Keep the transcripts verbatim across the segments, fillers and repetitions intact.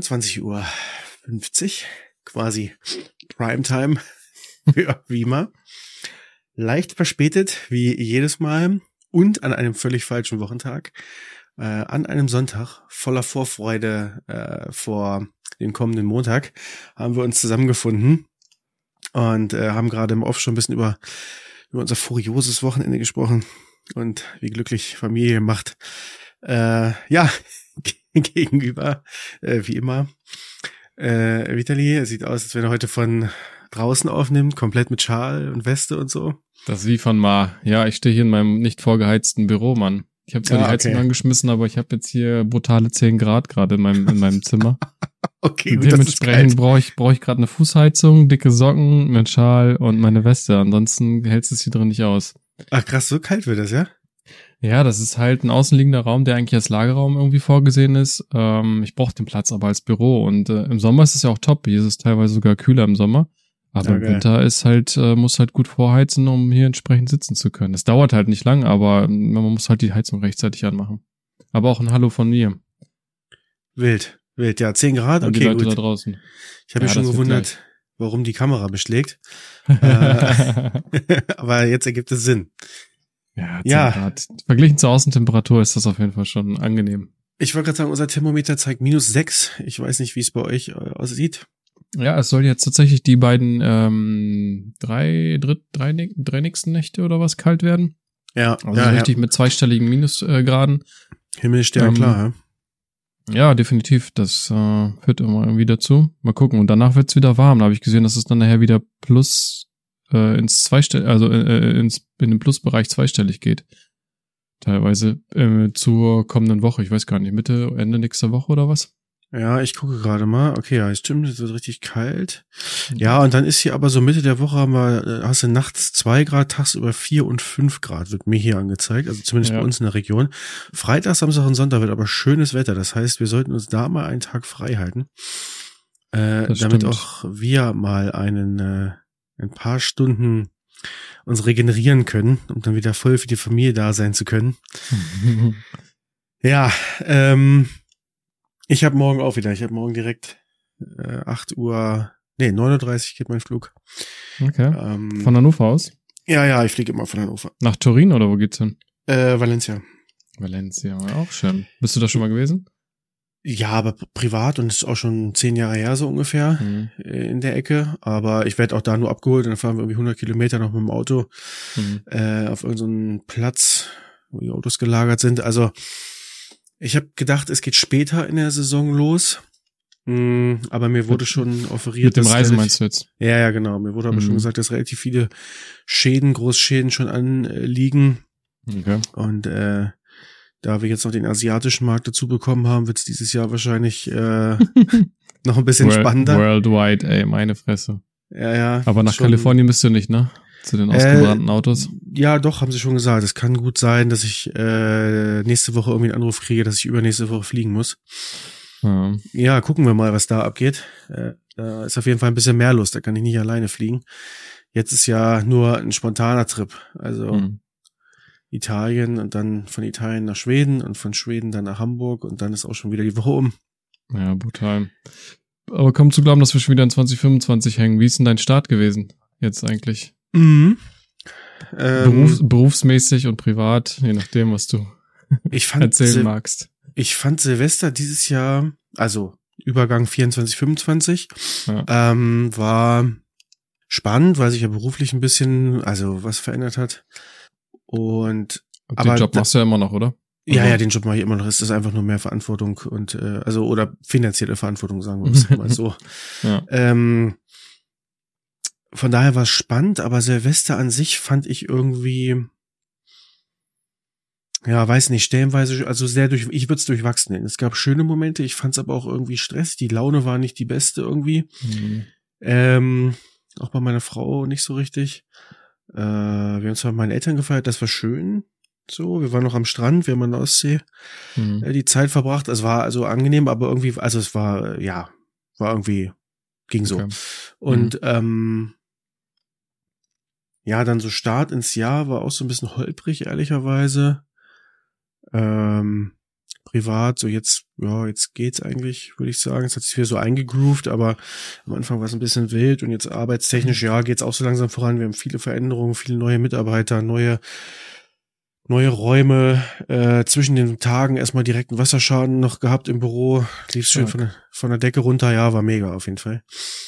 einundzwanzig Uhr fünfzig, quasi Primetime für Wima. Leicht verspätet, wie jedes Mal und an einem völlig falschen Wochentag. Äh, an einem Sonntag voller Vorfreude äh, vor dem kommenden Montag haben wir uns zusammengefunden und äh, haben gerade im Off schon ein bisschen über, über unser furioses Wochenende gesprochen und wie glücklich Familie macht. Äh, ja, gegenüber, äh, wie immer, äh, Vitali, sieht aus, als wenn er heute von draußen aufnimmt, komplett mit Schal und Weste und so. Das wie von Ma. Ja, ich stehe hier in meinem nicht vorgeheizten Büro, Mann. Ich habe zwar Ja, die Heizung okay. angeschmissen, aber ich habe jetzt hier brutale zehn Grad gerade in meinem in meinem Zimmer. Okay, gut, Dementsprechend brauche ich brauche ich gerade eine Fußheizung, dicke Socken, mit Schal und meine Weste. Ansonsten hältst du es hier drin nicht aus. Ach krass, so kalt wird es, ja? Ja, das ist halt ein außenliegender Raum, der eigentlich als Lagerraum irgendwie vorgesehen ist. Ähm, ich brauche den Platz aber als Büro und äh, im Sommer ist es ja auch top. Hier ist es teilweise sogar kühler im Sommer. Aber Ja, im geil. Winter ist halt, äh, muss halt gut vorheizen, um hier entsprechend sitzen zu können. Es dauert halt nicht lang, aber man muss halt die Heizung rechtzeitig anmachen. Aber auch ein Hallo von mir. Wild, wild, ja, zehn Grad, An okay, die Leute gut. da draußen. Ich habe Ja, mich schon das wird gewundert, warum die Kamera beschlägt. Äh, aber jetzt ergibt es Sinn. Ja, zehn Ja. Grad. Verglichen zur Außentemperatur ist das auf jeden Fall schon angenehm. Ich wollte gerade sagen, unser Thermometer zeigt minus sechs. Ich weiß nicht, wie es bei euch äh, aussieht. Ja, es soll jetzt tatsächlich die beiden ähm, drei, dritt, drei, drei nächsten Nächte oder was kalt werden. Ja, Also ja, so richtig ja. mit zweistelligen Minusgraden. Himmel, Stern, Ähm, klar. Ja? Ja, definitiv. Das äh, führt immer irgendwie dazu. Mal gucken. Und danach wird's wieder warm. Da habe ich gesehen, dass es dann nachher wieder plus äh, ins Zweistell, also äh, ins in den Plusbereich zweistellig geht. Teilweise äh, zur kommenden Woche. Ich weiß gar nicht, Mitte, Ende nächster Woche oder was? Ja, ich gucke gerade mal. Okay, ja, es stimmt, es wird richtig kalt. Ja, und dann ist hier aber so Mitte der Woche haben wir, äh, hast du nachts zwei Grad, tagsüber vier und fünf Grad, wird mir hier angezeigt. Also zumindest Ja. bei uns in der Region. Freitag, Samstag und Sonntag wird aber schönes Wetter. Das heißt, wir sollten uns da mal einen Tag frei halten. Äh, Das damit stimmt. auch wir mal einen, äh, ein paar Stunden uns regenerieren können, um dann wieder voll für die Familie da sein zu können. Ja, ähm, ich habe morgen auch wieder. Ich habe morgen direkt äh, acht Uhr, nee, neun Uhr dreißig geht mein Flug. Okay. Ähm, Von Hannover aus? ja, ja, ich fliege immer von Hannover. Nach Turin oder wo geht's hin? Äh, Valencia. Valencia, auch schön. Bist du da schon mal gewesen? Ja, aber privat und ist auch schon zehn Jahre her so ungefähr Mhm. äh, in der Ecke. Aber ich werde auch da nur abgeholt und dann fahren wir irgendwie hundert Kilometer noch mit dem Auto Mhm. äh, auf irgendeinen Platz, wo die Autos gelagert sind. Also ich habe gedacht, es geht später in der Saison los. Mm, aber mir wurde Mit- schon offeriert. Mit dem dass Reisen relativ- meinst du jetzt? Ja, ja, genau. Mir wurde aber Mhm. schon gesagt, dass relativ viele Schäden, Großschäden schon anliegen. Okay. Und äh, da wir jetzt noch den asiatischen Markt dazu bekommen haben, wird es dieses Jahr wahrscheinlich äh, noch ein bisschen World, spannender. Worldwide, ey, meine Fresse. Ja, ja. Aber nach schon- Kalifornien bist du nicht, ne? Zu den Äh, ausgebrannten Autos. Ja, doch, haben sie schon gesagt. Es kann gut sein, dass ich äh, nächste Woche irgendwie einen Anruf kriege, dass ich übernächste Woche fliegen muss. Ja. Ja, gucken wir mal, was da abgeht. Äh, da ist auf jeden Fall ein bisschen mehr los. Da kann ich nicht alleine fliegen. Jetzt ist ja nur ein spontaner Trip. Also Mhm. Italien und dann von Italien nach Schweden und von Schweden dann nach Hamburg und dann ist auch schon wieder die Woche um. Ja, brutal. Aber kaum zu glauben, dass wir schon wieder in zwanzig fünfundzwanzig hängen. Wie ist denn dein Start gewesen? Jetzt eigentlich? Mhm. Ähm, Berufs berufsmäßig und privat, je nachdem, was du ich fand erzählen Sil- magst. Ich fand Silvester dieses Jahr, also Übergang vierundzwanzig, fünfundzwanzig, Ja. ähm, war spannend, weil sich ja beruflich ein bisschen, also was verändert hat. Und Den aber Job da- machst du ja immer noch, oder? ja, Also- ja, den Job mache ich immer noch. Es ist einfach nur mehr Verantwortung und äh, also oder finanzielle Verantwortung, sagen wir es mal so. Ja. Ähm, von daher war es spannend, aber Silvester an sich fand ich irgendwie, ja, weiß nicht, stellenweise, also sehr durch, ich würde es durchwachsen nennen. Es gab schöne Momente, ich fand es aber auch irgendwie stressig. Die Laune war nicht die beste irgendwie. Mhm. Ähm, auch bei meiner Frau nicht so richtig. Äh, wir haben zwar mit meinen Eltern gefeiert, das war schön. So, wir waren noch am Strand, wir haben an der Ostsee Mhm. äh, die Zeit verbracht. Es war also angenehm, aber irgendwie, also es war, äh, ja, war irgendwie, ging so. Okay. Und ähm, ja, dann so Start ins Jahr war auch so ein bisschen holprig, ehrlicherweise. Ähm, privat, so jetzt, ja, jetzt geht's eigentlich, würde ich sagen. Es hat sich wieder so eingegroovt, aber am Anfang war es ein bisschen wild und jetzt arbeitstechnisch, ja, geht's auch so langsam voran. Wir haben viele Veränderungen, viele neue Mitarbeiter, neue neue Räume, äh, zwischen den Tagen erstmal direkten Wasserschaden noch gehabt im Büro. Lief schön von der, von der Decke runter, ja, war mega auf jeden Fall.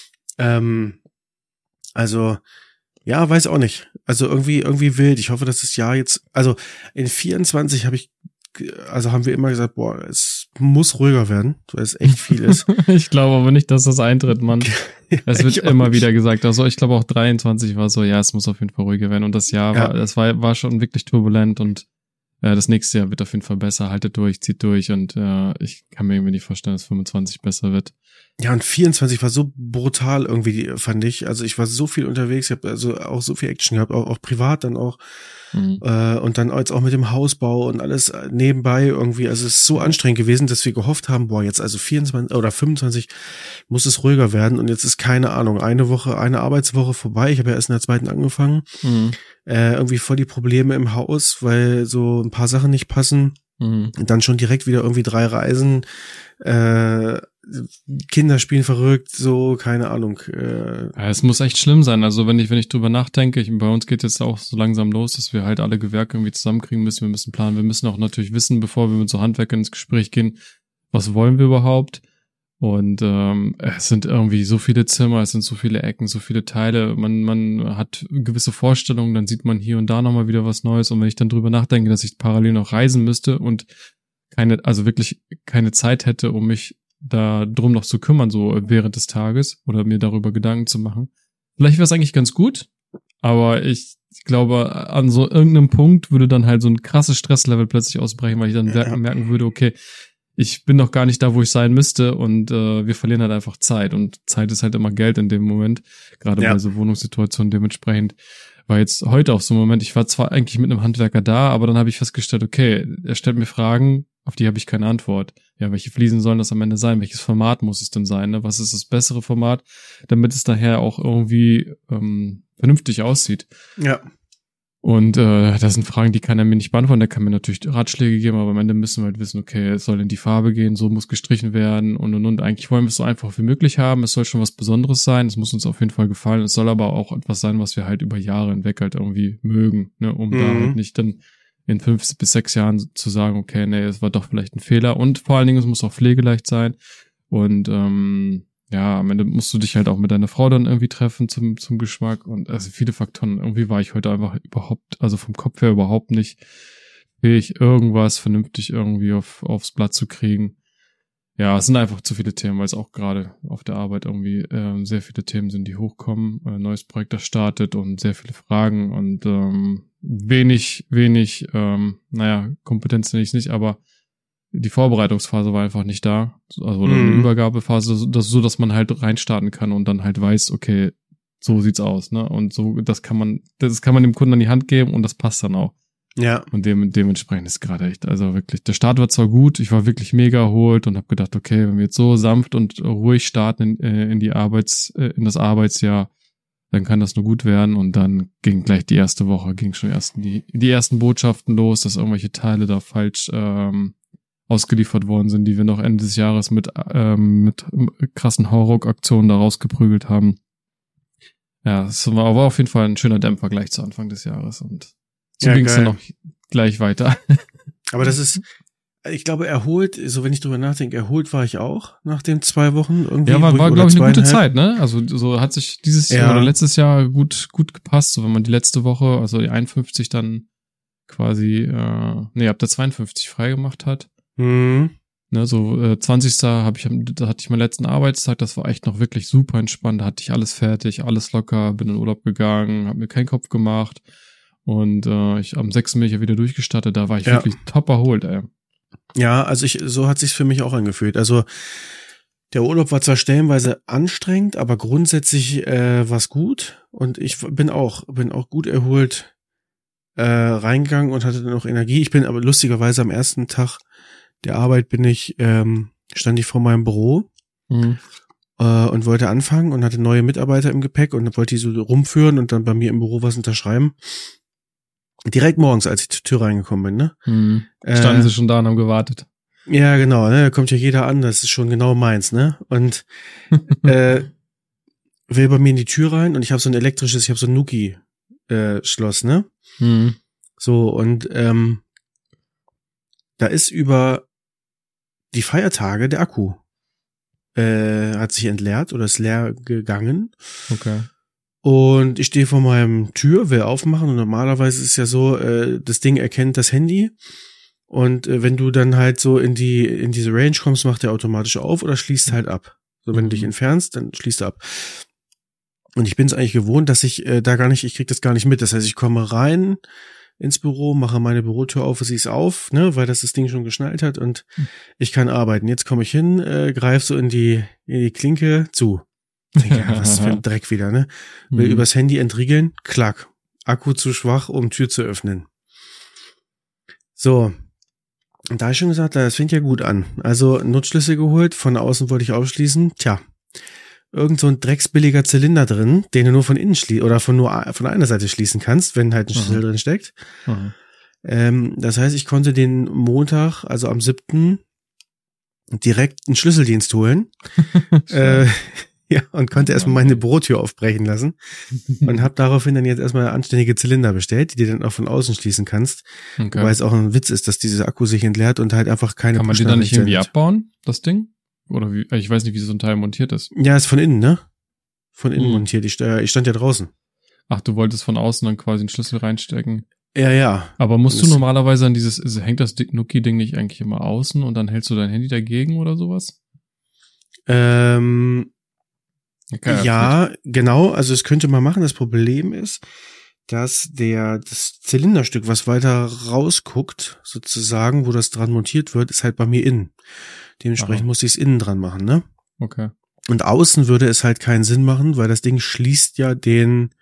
Ähm, also, ja, weiß auch nicht. Also irgendwie, irgendwie wild. Ich hoffe, dass das Jahr jetzt, also in vierundzwanzig habe ich, also haben wir immer gesagt, boah, es muss ruhiger werden, weil es echt viel ist. Ich glaube aber nicht, dass das eintritt, Mann. Es wird immer nicht. wieder gesagt. Also ich glaube auch dreiundzwanzig war so, ja, es muss auf jeden Fall ruhiger werden. Und das Jahr Ja. war, das war, war schon wirklich turbulent und äh, das nächste Jahr wird auf jeden Fall besser. Haltet durch, zieht durch und äh, ich kann mir irgendwie nicht vorstellen, dass fünfundzwanzig besser wird. Ja, und vierundzwanzig war so brutal irgendwie, fand ich. Also ich war so viel unterwegs, ich habe also auch so viel Action gehabt, auch, auch privat dann auch. Mhm. Äh, und dann jetzt auch mit dem Hausbau und alles nebenbei irgendwie. Also es ist so anstrengend gewesen, dass wir gehofft haben, boah, jetzt also vierundzwanzig oder fünfundzwanzig muss es ruhiger werden. Und jetzt ist keine Ahnung, eine Woche, eine Arbeitswoche vorbei. Ich habe ja erst in der zweiten angefangen. Mhm. Äh, irgendwie voll die Probleme im Haus, weil so ein paar Sachen nicht passen. Mhm. Und dann schon direkt wieder irgendwie drei Reisen. Äh, Kinder spielen verrückt, so, keine Ahnung. Äh, Ja, es muss echt schlimm sein. Also wenn ich, wenn ich drüber nachdenke, ich, bei uns geht jetzt auch so langsam los, dass wir halt alle Gewerke irgendwie zusammenkriegen müssen. Wir müssen planen. Wir müssen auch natürlich wissen, bevor wir mit so Handwerkern ins Gespräch gehen, was wollen wir überhaupt? Und ähm, es sind irgendwie so viele Zimmer, es sind so viele Ecken, so viele Teile. Man, man hat gewisse Vorstellungen, dann sieht man hier und da nochmal wieder was Neues. Und wenn ich dann drüber nachdenke, dass ich parallel noch reisen müsste und keine, also wirklich keine Zeit hätte, um mich da drum noch zu kümmern, so während des Tages oder mir darüber Gedanken zu machen. Vielleicht wäre es eigentlich ganz gut, aber ich glaube, an so irgendeinem Punkt würde dann halt so ein krasses Stresslevel plötzlich ausbrechen, weil ich dann Ja. merken würde, okay, ich bin noch gar nicht da, wo ich sein müsste und äh, wir verlieren halt einfach Zeit und Zeit ist halt immer Geld in dem Moment, gerade Ja. bei so Wohnungssituationen. Dementsprechend war jetzt heute auch so ein Moment, ich war zwar eigentlich mit einem Handwerker da, aber dann habe ich festgestellt, okay, er stellt mir Fragen, auf die habe ich keine Antwort. Ja, welche Fliesen sollen das am Ende sein? Welches Format muss es denn sein? Ne? Was ist das bessere Format, damit es daher auch irgendwie ähm, vernünftig aussieht? ja. Und äh, das sind Fragen, die kann er mir nicht beantworten. Der kann mir natürlich Ratschläge geben, aber am Ende müssen wir halt wissen, okay, es soll in die Farbe gehen, so muss gestrichen werden und und und. Eigentlich wollen wir es so einfach wie möglich haben. Es soll schon was Besonderes sein. Es muss uns auf jeden Fall gefallen. Es soll aber auch etwas sein, was wir halt über Jahre hinweg halt irgendwie mögen, ne? Um Mhm. da halt nicht dann in fünf bis sechs Jahren zu sagen, okay, nee, es war doch vielleicht ein Fehler. Und vor allen Dingen, es muss auch pflegeleicht sein. Und ähm, ja, am Ende musst du dich halt auch mit deiner Frau dann irgendwie treffen zum zum Geschmack und also viele Faktoren. Irgendwie war ich heute einfach überhaupt, also vom Kopf her überhaupt nicht fähig, irgendwas vernünftig irgendwie auf aufs Blatt zu kriegen. Ja, es sind einfach zu viele Themen, weil es auch gerade auf der Arbeit irgendwie ähm, sehr viele Themen sind, die hochkommen. Ein neues Projekt, das startet und sehr viele Fragen und ähm, wenig, wenig, ähm, naja, Kompetenz nenne ich es nicht, aber die Vorbereitungsphase war einfach nicht da, also oder Mhm. eine Übergabephase, so dass, so dass man halt reinstarten kann und dann halt weiß, okay, so sieht's aus, ne? Und so, das kann man, das kann man dem Kunden an die Hand geben und das passt dann auch. Ja. Und dem, dementsprechend ist gerade echt, also wirklich, der Start war zwar gut, ich war wirklich mega erholt und habe gedacht, okay, wenn wir jetzt so sanft und ruhig starten in, äh, in die Arbeits, äh, in das Arbeitsjahr, dann kann das nur gut werden. Und dann ging gleich die erste Woche, ging schon erst die, die ersten Botschaften los, dass irgendwelche Teile da falsch ähm, ausgeliefert worden sind, die wir noch Ende des Jahres mit ähm, mit krassen Hauruck-Aktionen da rausgeprügelt haben. Ja, es war aber auf jeden Fall ein schöner Dämpfer gleich zu Anfang des Jahres und so Ja, ging es dann geil. noch gleich weiter. Aber das ist, ich glaube, erholt, so wenn ich drüber nachdenke, erholt war ich auch nach den zwei Wochen irgendwie. Ja, war, wo ich- war oder glaube ich, eine gute zweieinhalb. Zeit, ne? Also so hat sich dieses Ja. Jahr oder letztes Jahr gut gut gepasst, so wenn man die letzte Woche, also die einundfünfzig dann quasi, äh, nee, ab der zweiundfünfzig freigemacht hat. Mhm. Ne, so äh, zwanzigsten habe ich, da hatte ich meinen letzten Arbeitstag, das war echt noch wirklich super entspannt, da hatte ich alles fertig, alles locker, bin in Urlaub gegangen, habe mir keinen Kopf gemacht und äh, ich am sechsten bin ich ja wieder durchgestartet, da war ich Ja. wirklich top erholt, ey. Ja, also ich, so hat sich's für mich auch angefühlt. Also der Urlaub war zwar stellenweise anstrengend, aber grundsätzlich äh, war's gut und ich bin auch, bin auch gut erholt äh, reingegangen und hatte dann noch Energie. Ich bin aber lustigerweise am ersten Tag der Arbeit bin ich, ähm, stand ich vor meinem Büro Mhm. äh, und wollte anfangen und hatte neue Mitarbeiter im Gepäck und wollte die so rumführen und dann bei mir im Büro was unterschreiben. Direkt morgens, als ich zur Tür reingekommen bin, ne? Mhm. Äh, Standen sie schon da und haben gewartet. Ja, genau, ne, da kommt ja jeder an, das ist schon genau meins, ne? Und äh, will bei mir in die Tür rein und ich habe so ein elektrisches, ich habe so ein Nuki äh, Schloss, ne? Mhm. So, und ähm, da ist über die Feiertage der Akku äh, hat sich entleert oder ist leer gegangen. Okay. Und ich stehe vor meinem Tür, will aufmachen und normalerweise ist es ja so, äh, das Ding erkennt das Handy und äh, wenn du dann halt so in die in diese Range kommst, macht er automatisch auf oder schließt halt ab. So, wenn Mhm. du dich entfernst, dann schließt er ab. Und ich bin es eigentlich gewohnt, dass ich äh, da gar nicht, ich krieg das gar nicht mit. Das heißt, ich komme rein ins Büro, mache meine Bürotür auf, sie ist auf, ne, weil das das Ding schon geschnallt hat und ich kann arbeiten. Jetzt komme ich hin, äh, greif so in die in die Klinke zu. Denke, ja, was für ein Dreck wieder, ne? Will Mhm. übers Handy entriegeln, klack. Akku zu schwach, um Tür zu öffnen. So. Und da hab ich schon gesagt, das fängt ja gut an. Also Nutzschlüssel geholt, von außen wollte ich aufschließen. Tja, irgend so ein drecksbilliger Zylinder drin, den du nur von innen schließen oder von nur von einer Seite schließen kannst, wenn halt ein Schlüssel Aha. drin steckt. Aha. Ähm, das heißt, ich konnte den Montag, also am siebten direkt einen Schlüsseldienst holen. äh, ja, und konnte Oh erstmal Mann, meine ey. Bürotür aufbrechen lassen und habe daraufhin dann jetzt erstmal anständige Zylinder bestellt, die du dann auch von außen schließen kannst. Okay. Wobei es auch ein Witz ist, dass dieser Akku sich entleert und halt einfach keine Kann man den dann nicht Push-Nachricht irgendwie sendet. abbauen, das Ding? Oder wie? Ich weiß nicht, wie so ein Teil montiert ist. Ja, ist von innen, ne? Von innen Hm. montiert. Ich, äh, ich stand ja draußen. Ach, du wolltest von außen dann quasi einen Schlüssel reinstecken. Ja, ja. Aber musst du Das- normalerweise an dieses, also hängt das Nuki-Ding nicht eigentlich immer außen und dann hältst du dein Handy dagegen oder sowas? Ähm, Okay, ja, genau. Also es könnte man machen. Das Problem ist, dass der das Zylinderstück, was weiter rausguckt, sozusagen, wo das dran montiert wird, ist halt bei mir innen. Dementsprechend Aha. muss ich es innen dran machen, ne? Okay. Und außen würde es halt keinen Sinn machen, weil das Ding schließt ja den,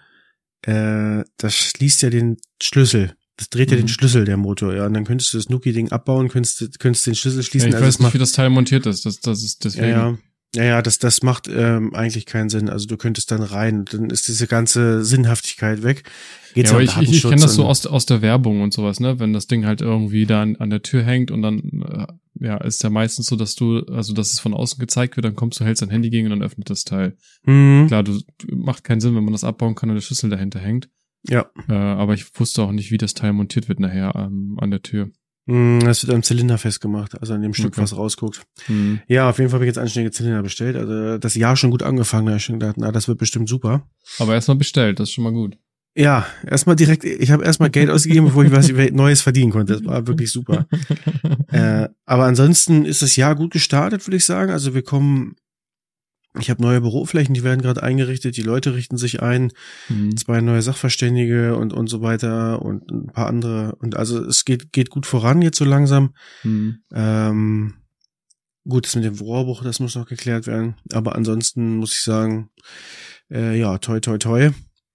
äh, das schließt ja den Schlüssel. Das dreht ja Mhm. den Schlüssel, der Motor, ja. Und dann könntest du das Nuki-Ding abbauen, könntest, du- könntest den Schlüssel Ja, schließen. ich Also weiß es nicht, macht- wie das Teil montiert ist. Das, das ist deswegen. Ja, ja. Ja, ja, das, das macht ähm, eigentlich keinen Sinn. Also du könntest dann rein, dann ist diese ganze Sinnhaftigkeit weg. Geht's Ja, aber um ich, ich, ich Datenschutz kenne das so und- aus, aus der Werbung und sowas, ne? Wenn das Ding halt irgendwie da an, an der Tür hängt und dann, äh, ja, ist ja meistens so, dass du, also dass es von außen gezeigt wird, dann kommst du, hältst dein Handy gegen und dann öffnet das Teil. Mhm. Klar, du, macht keinen Sinn, wenn man das abbauen kann und der Schlüssel dahinter hängt. Ja. Äh, aber ich wusste auch nicht, wie das Teil montiert wird nachher ähm, an der Tür. Mhm, das wird am Zylinder festgemacht, also an dem Stück, Okay. was rausguckt. Hm. Ja, auf jeden Fall habe ich jetzt anständige Zylinder bestellt. Also das Jahr schon gut angefangen, da habe ich schon gedacht, na, das wird bestimmt super. Aber erstmal bestellt, das ist schon mal gut. Ja, erstmal direkt, ich habe erstmal Geld ausgegeben, bevor ich was Neues verdienen konnte. Das war wirklich super. Äh, aber ansonsten ist das Jahr gut gestartet, würde ich sagen. Also wir kommen, ich habe neue Büroflächen, die werden gerade eingerichtet, die Leute richten sich ein, Hm. zwei neue Sachverständige und und so weiter und ein paar andere. Und also es geht geht gut voran jetzt so langsam. Hm. Ähm, gut, das mit dem Rohrbruch, das muss noch geklärt werden. Aber ansonsten muss ich sagen, äh, ja, toi toi toi.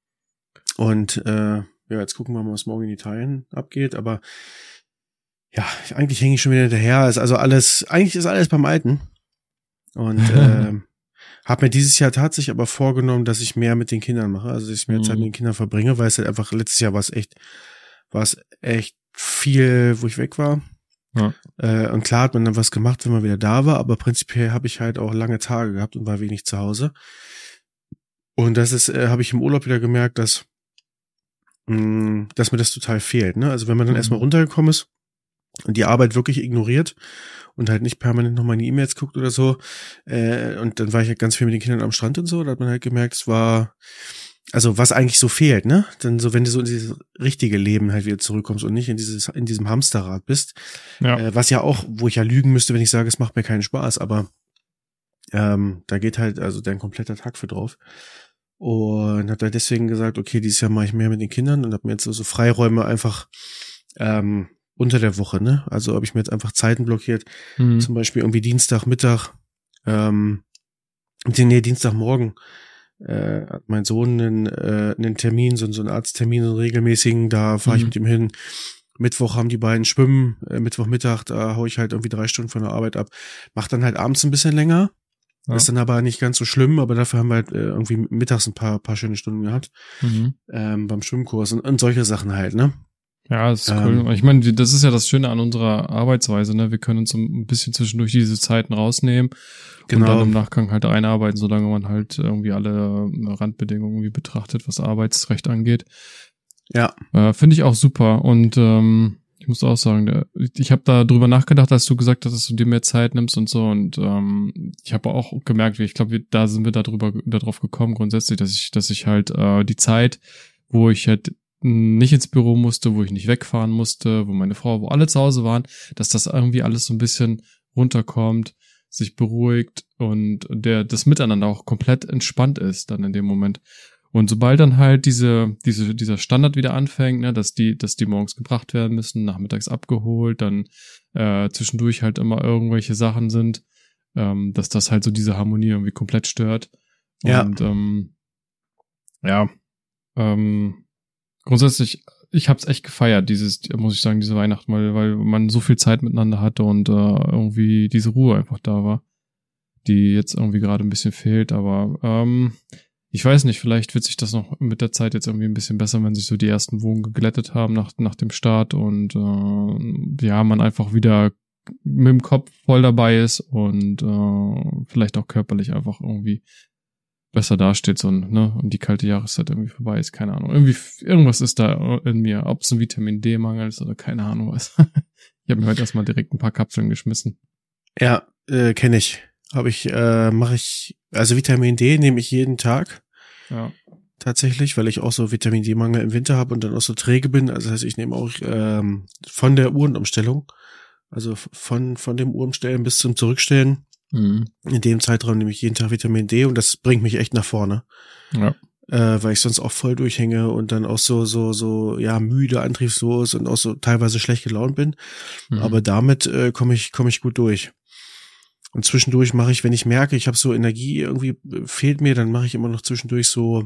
Und äh, ja, jetzt gucken wir mal, was morgen in Italien abgeht. Aber ja, eigentlich hänge ich schon wieder hinterher. Ist also alles, eigentlich ist alles beim Alten. Und äh, habe mir dieses Jahr tatsächlich aber vorgenommen, dass ich mehr mit den Kindern mache. Also dass ich mehr Mhm. Zeit mit den Kindern verbringe, weil es halt einfach letztes Jahr war es echt, war es echt viel, wo ich weg war. Ja. Äh, und klar hat man dann was gemacht, wenn man wieder da war, aber prinzipiell habe ich halt auch lange Tage gehabt und war wenig zu Hause. Und das ist, äh, habe ich im Urlaub wieder gemerkt, dass, mh, dass mir das total fehlt. Ne? Also wenn man dann Mhm. erstmal runtergekommen ist und die Arbeit wirklich ignoriert und halt nicht permanent noch meine E-Mails guckt oder so, äh, und dann war ich halt ganz viel mit den Kindern am Strand und so, da hat man halt gemerkt, es war, also was eigentlich so fehlt, ne? Dann so, wenn du so in dieses richtige Leben halt wieder zurückkommst und nicht in dieses, in diesem Hamsterrad bist, Ja. äh, was ja auch, wo ich ja lügen müsste, wenn ich sage, es macht mir keinen Spaß, aber ähm, da geht halt also dein kompletter Tag für drauf. Und hab da deswegen gesagt, okay, dieses Jahr mache ich mehr mit den Kindern und hab mir jetzt so, so Freiräume einfach ähm, unter der Woche, ne? Also habe ich mir jetzt einfach Zeiten blockiert, Hm. zum Beispiel irgendwie Dienstagmittag, ähm, nee, Dienstagmorgen äh, hat mein Sohn einen, äh, einen Termin, so, so einen Arzttermin, so einen regelmäßigen, da fahre ich Mhm. mit ihm hin. Mittwoch haben die beiden Schwimmen, äh, Mittwochmittag, da hau ich halt irgendwie drei Stunden von der Arbeit ab. Mach dann halt abends ein bisschen länger. Ja. Ist dann aber nicht ganz so schlimm, aber dafür haben wir halt äh, irgendwie mittags ein paar, paar schöne Stunden gehabt Mhm. ähm, beim Schwimmkurs und, und solche Sachen halt, ne? Ja, das ist cool. Ähm, ich meine, das ist ja das Schöne an unserer Arbeitsweise, ne? Wir können uns ein bisschen zwischendurch diese Zeiten rausnehmen genau. und dann im Nachgang halt einarbeiten, solange man halt irgendwie alle Randbedingungen irgendwie betrachtet, was Arbeitsrecht angeht. Ja. Äh, finde ich auch super. Und ähm, ich muss auch sagen, ich habe da drüber nachgedacht, als du gesagt hast, dass du dir mehr Zeit nimmst und so. Und ähm, ich habe auch gemerkt, wie ich glaube, da sind wir da drüber, darauf gekommen grundsätzlich, dass ich, dass ich halt äh, die Zeit, wo ich halt nicht ins Büro musste, wo ich nicht wegfahren musste, wo meine Frau, wo alle zu Hause waren, dass das irgendwie alles so ein bisschen runterkommt, sich beruhigt und der das Miteinander auch komplett entspannt ist dann in dem Moment. Und sobald dann halt diese diese dieser Standard wieder anfängt, ne, dass die dass die morgens gebracht werden müssen, nachmittags abgeholt, dann äh, zwischendurch halt immer irgendwelche Sachen sind, ähm, dass das halt so diese Harmonie irgendwie komplett stört. Ja. Und ähm, ja, ähm, grundsätzlich, ich hab's echt gefeiert, dieses, muss ich sagen, diese Weihnachten, weil, weil man so viel Zeit miteinander hatte und äh, irgendwie diese Ruhe einfach da war, die jetzt irgendwie gerade ein bisschen fehlt, aber ähm, ich weiß nicht, vielleicht wird sich das noch mit der Zeit jetzt irgendwie ein bisschen besser, wenn sich so die ersten Wogen geglättet haben nach nach dem Start und äh, ja, man einfach wieder mit dem Kopf voll dabei ist und äh, vielleicht auch körperlich einfach irgendwie besser dasteht, so, ne, und die kalte Jahreszeit irgendwie vorbei ist, keine Ahnung. Irgendwie, irgendwas ist da in mir, ob es ein Vitamin D-Mangel ist oder keine Ahnung was. Ich habe mir heute erstmal direkt ein paar Kapseln geschmissen. Ja, äh, kenne ich. Habe ich, äh, mache ich, also Vitamin D nehme ich jeden Tag. Ja. Tatsächlich, weil ich auch so Vitamin D-Mangel im Winter habe und dann auch so träge bin. Also das heißt, ich nehme auch ähm, von der Uhrenumstellung, also von von dem Uhrumstellen bis zum Zurückstellen, Mhm. in dem Zeitraum nehme ich jeden Tag Vitamin D und das bringt mich echt nach vorne. Ja. Äh, weil ich sonst auch voll durchhänge und dann auch so, so, so, ja, müde, antriebslos und auch so teilweise schlecht gelaunt bin. Mhm. Aber damit äh, komme ich, komme ich gut durch. Und zwischendurch mache ich, wenn ich merke, ich habe so Energie, irgendwie fehlt mir, dann mache ich immer noch zwischendurch so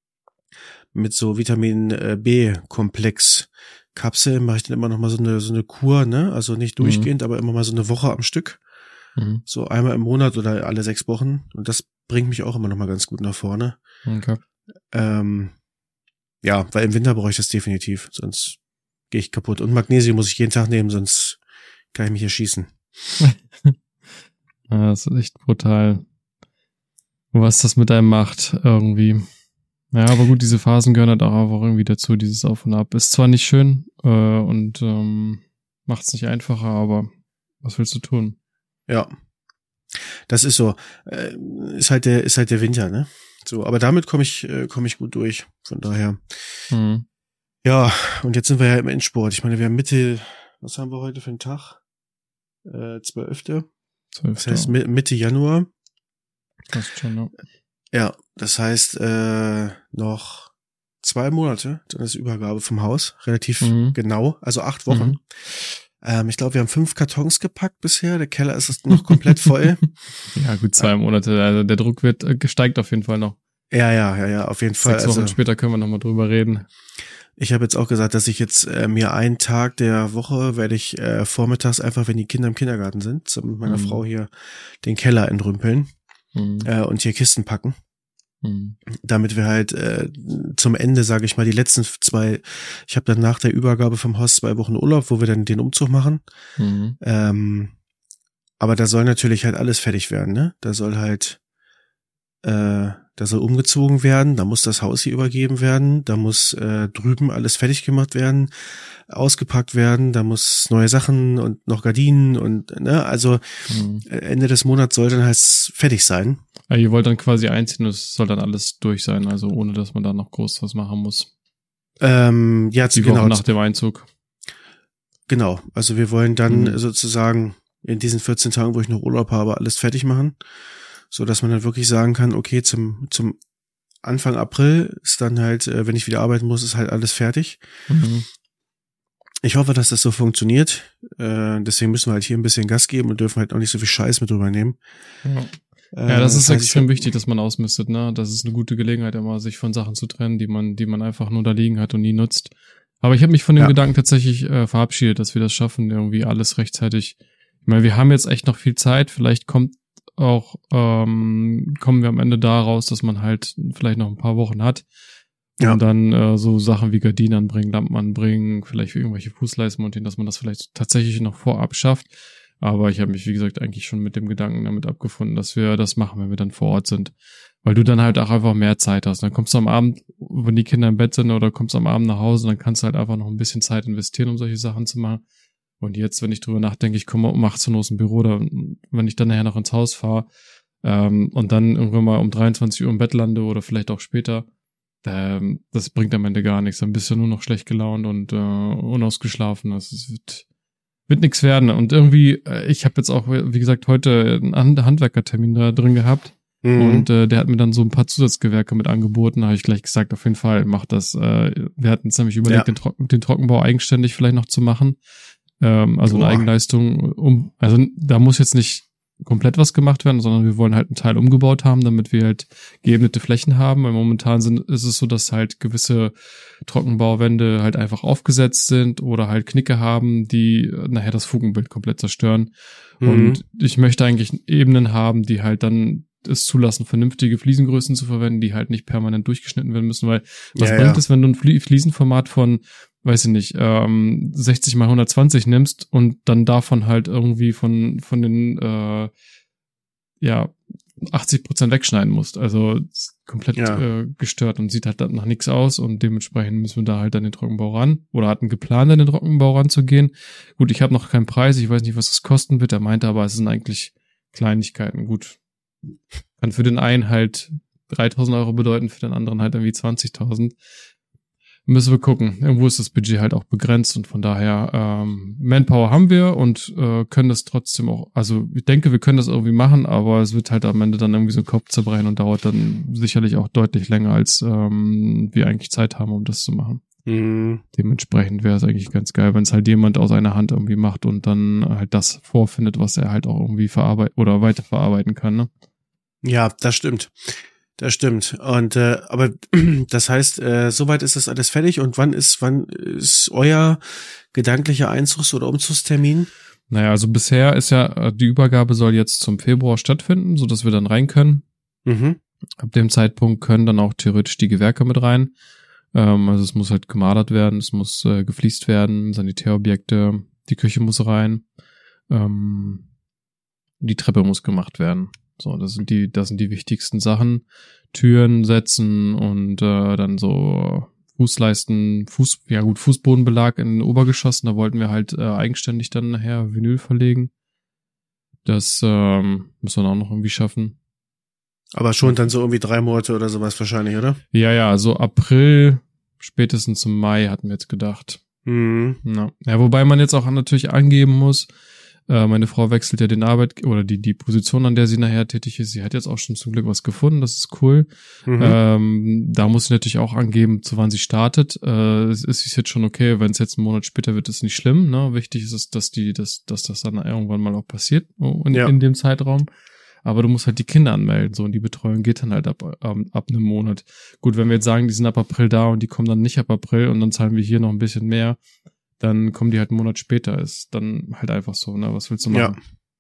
mit so Vitamin B-Komplex Kapseln, mache ich dann immer noch mal so eine, so eine Kur, ne? Also nicht durchgehend, mhm. aber immer mal so eine Woche am Stück. Mhm. So einmal im Monat oder alle sechs Wochen. Und das bringt mich auch immer noch mal ganz gut nach vorne. Okay. Ähm, ja, weil im Winter brauche ich das definitiv, sonst gehe ich kaputt. Und Magnesium muss ich jeden Tag nehmen, sonst kann ich mich erschießen. Ja, das ist echt brutal, was das mit einem macht irgendwie. Ja, aber gut, diese Phasen gehören halt auch einfach irgendwie dazu, dieses Auf und Ab. Ist zwar nicht schön äh, und ähm, macht es nicht einfacher, aber was willst du tun? Ja, das ist so. Äh, ist halt der, ist halt der Winter, ne? So, aber damit komme ich, äh, komme ich gut durch. Von daher. Mhm. Ja, und jetzt sind wir ja im Endsport. Ich meine, wir haben Mitte, was haben wir heute für einen Tag? Äh, zwölfte Das heißt Mitte Januar. Das ist schon, ja. Ja, das heißt äh, noch zwei Monate, dann ist Übergabe vom Haus, relativ mhm. genau, also acht Wochen. Mhm. Ähm, ich glaube, wir haben fünf Kartons gepackt bisher, der Keller ist noch komplett voll. Ja, gut, zwei Monate, also der Druck wird äh, steigt auf jeden Fall noch. Ja, ja, ja, ja, auf jeden Fall. Sechs Wochen also, später können wir nochmal drüber reden. Ich habe jetzt auch gesagt, dass ich jetzt äh, mir einen Tag der Woche werde ich äh, vormittags einfach, wenn die Kinder im Kindergarten sind, zu meiner mhm. Frau hier den Keller entrümpeln mhm. äh, und hier Kisten packen. Mhm. Damit wir halt äh, zum Ende, sage ich mal, die letzten zwei, ich habe dann nach der Übergabe vom Haus zwei Wochen Urlaub, wo wir dann den Umzug machen. Mhm. Ähm, aber da soll natürlich halt alles fertig werden, ne? Da soll halt äh, da soll umgezogen werden, da muss das Haus hier übergeben werden, da muss äh, drüben alles fertig gemacht werden, ausgepackt werden, da muss neue Sachen und noch Gardinen und, ne, also mhm. Ende des Monats soll dann halt fertig sein. Ja, ihr wollt dann quasi einziehen, es soll dann alles durch sein, also ohne, dass man da noch groß was machen muss. Ähm, ja, Die genau. Woche nach dem Einzug. Genau, also wir wollen dann mhm. sozusagen in diesen vierzehn Tagen, wo ich noch Urlaub habe, alles fertig machen. So dass man dann wirklich sagen kann, okay, zum zum Anfang April ist dann halt, äh, wenn ich wieder arbeiten muss, ist halt alles fertig. Mhm. Ich hoffe, dass das so funktioniert. Äh, deswegen müssen wir halt hier ein bisschen Gas geben und dürfen halt auch nicht so viel Scheiß mit übernehmen. Ja, äh, ja das ist das heißt, extrem wichtig, dass man ausmistet, ne? Das ist eine gute Gelegenheit, immer sich von Sachen zu trennen, die man, die man einfach nur da liegen hat und nie nutzt. Aber ich habe mich von dem ja. Gedanken tatsächlich äh, verabschiedet, dass wir das schaffen, irgendwie alles rechtzeitig. Ich meine, wir haben jetzt echt noch viel Zeit. Vielleicht kommt auch ähm, kommen wir am Ende da raus, dass man halt vielleicht noch ein paar Wochen hat Und ja. dann äh, so Sachen wie Gardinen anbringen, Lampen anbringen, vielleicht für irgendwelche Fußleisten montieren, dass man das vielleicht tatsächlich noch vorab schafft. Aber ich habe mich, wie gesagt, eigentlich schon mit dem Gedanken damit abgefunden, dass wir das machen, wenn wir dann vor Ort sind. Weil du dann halt auch einfach mehr Zeit hast. Dann kommst du am Abend, wenn die Kinder im Bett sind, oder kommst am Abend nach Hause, dann kannst du halt einfach noch ein bisschen Zeit investieren, um solche Sachen zu machen. Und jetzt, wenn ich drüber nachdenke, ich komme um achtzehn Uhr aus dem Büro, oder wenn ich dann nachher noch ins Haus fahre ähm, und dann irgendwann mal um dreiundzwanzig Uhr im Bett lande oder vielleicht auch später, ähm, das bringt am Ende gar nichts. Dann bist du nur noch schlecht gelaunt und äh, unausgeschlafen. Das ist, wird, wird nichts werden. Und irgendwie, äh, ich habe jetzt auch, wie gesagt, heute einen Handwerkertermin da drin gehabt. Mhm. Und äh, der hat mir dann so ein paar Zusatzgewerke mit angeboten. Da habe ich gleich gesagt, auf jeden Fall, mach das. Äh, wir hatten uns nämlich überlegt, ja. den, Trocken, den Trockenbau eigenständig vielleicht noch zu machen. Ähm, also Boah. eine Eigenleistung. um Also da muss jetzt nicht komplett was gemacht werden, sondern wir wollen halt einen Teil umgebaut haben, damit wir halt geebnete Flächen haben. Weil momentan sind, ist es so, dass halt gewisse Trockenbauwände halt einfach aufgesetzt sind oder halt Knicke haben, die nachher das Fugenbild komplett zerstören. Mhm. Und ich möchte eigentlich Ebenen haben, die halt dann es zulassen, vernünftige Fliesengrößen zu verwenden, die halt nicht permanent durchgeschnitten werden müssen, weil was ja, bringt ja. es, wenn du ein Fliesenformat von, weiß ich nicht, ähm, sechzig mal hundertzwanzig nimmst und dann davon halt irgendwie von von den äh, ja achtzig Prozent wegschneiden musst. Also komplett ja. äh, gestört und sieht halt dann nach nichts aus und dementsprechend müssen wir da halt an den Trockenbau ran oder hatten geplant, an den Trockenbau ranzugehen. Gut, ich habe noch keinen Preis, ich weiß nicht, was es kosten wird. Er meinte aber, es sind eigentlich Kleinigkeiten. Gut, kann für den einen halt dreitausend Euro bedeuten, für den anderen halt irgendwie zwanzigtausend. Müssen wir gucken. Irgendwo ist das Budget halt auch begrenzt und von daher ähm, Manpower haben wir und äh, können das trotzdem auch, also ich denke, wir können das irgendwie machen, aber es wird halt am Ende dann irgendwie so ein Kopf zerbrechen und dauert dann sicherlich auch deutlich länger, als ähm, wir eigentlich Zeit haben, um das zu machen. Mhm. Dementsprechend wäre es eigentlich ganz geil, wenn es halt jemand aus einer Hand irgendwie macht und dann halt das vorfindet, was er halt auch irgendwie verarbeiten oder weiterverarbeiten kann, ne? Ja, das stimmt. Das stimmt. Und äh, aber das heißt, äh, soweit ist das alles fertig. Und wann ist wann ist euer gedanklicher Einzugs- oder Umzugstermin? Naja, also bisher ist ja, die Übergabe soll jetzt zum Februar stattfinden, so dass wir dann rein können. Mhm. Ab dem Zeitpunkt können dann auch theoretisch die Gewerke mit rein. Ähm, also es muss halt gemadert werden, es muss äh, gefliest werden, Sanitärobjekte, die Küche muss rein, ähm, die Treppe muss gemacht werden. So, das sind die, das sind die wichtigsten Sachen. Türen setzen und äh, dann so Fußleisten, Fuß, ja gut, Fußbodenbelag in den Obergeschossen. Da wollten wir halt äh, eigenständig dann nachher Vinyl verlegen. Das ähm, müssen wir auch noch irgendwie schaffen. Aber schon dann so irgendwie drei Monate oder sowas wahrscheinlich, oder? Ja, ja, so April, spätestens zum Mai hatten wir jetzt gedacht. Mhm. Ja. ja, wobei man jetzt auch natürlich angeben muss, meine Frau wechselt ja den Arbeit oder die die Position, an der sie nachher tätig ist. Sie hat jetzt auch schon zum Glück was gefunden, das ist cool. Mhm. Ähm, da muss sie natürlich auch angeben, zu wann sie startet. Äh, es ist jetzt schon okay, wenn es jetzt einen Monat später wird, ist nicht schlimm. Ne? Wichtig ist es, dass die, dass, dass das dann irgendwann mal auch passiert in, ja. in dem Zeitraum. Aber du musst halt die Kinder anmelden, so, und die Betreuung geht dann halt ab, ab, ab einem Monat. Gut, wenn wir jetzt sagen, die sind ab April da und die kommen dann nicht ab April und dann zahlen wir hier noch ein bisschen mehr, dann kommen die halt einen Monat später. Ist dann halt einfach so, ne? Was willst du machen?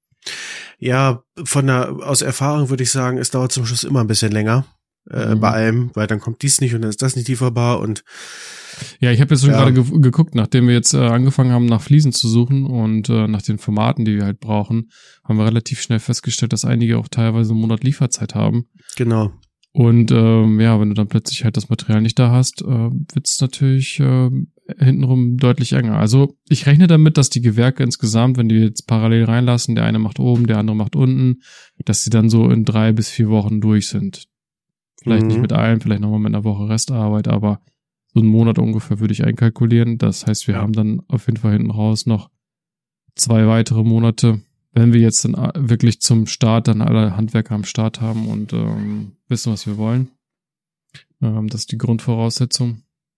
Ja, ja, von der, aus Erfahrung würde ich sagen, es dauert zum Schluss immer ein bisschen länger äh, mhm. bei allem, weil dann kommt dies nicht und dann ist das nicht lieferbar und ja, ich habe jetzt schon ja. gerade ge- geguckt, nachdem wir jetzt äh, angefangen haben, nach Fliesen zu suchen und äh, nach den Formaten, die wir halt brauchen, haben wir relativ schnell festgestellt, dass einige auch teilweise einen Monat Lieferzeit haben. Genau. Und ähm, ja, wenn du dann plötzlich halt das Material nicht da hast, äh, wird es natürlich äh, hintenrum deutlich enger. Also ich rechne damit, dass die Gewerke insgesamt, wenn die jetzt parallel reinlassen, der eine macht oben, der andere macht unten, dass sie dann so in drei bis vier Wochen durch sind. Vielleicht mhm. nicht mit allen, vielleicht nochmal mit einer Woche Restarbeit, aber so einen Monat ungefähr würde ich einkalkulieren. Das heißt, wir ja. haben dann auf jeden Fall hinten raus noch zwei weitere Monate, wenn wir jetzt dann wirklich zum Start dann alle Handwerker am Start haben und ähm, wissen, was wir wollen. Ähm, das ist die Grundvoraussetzung.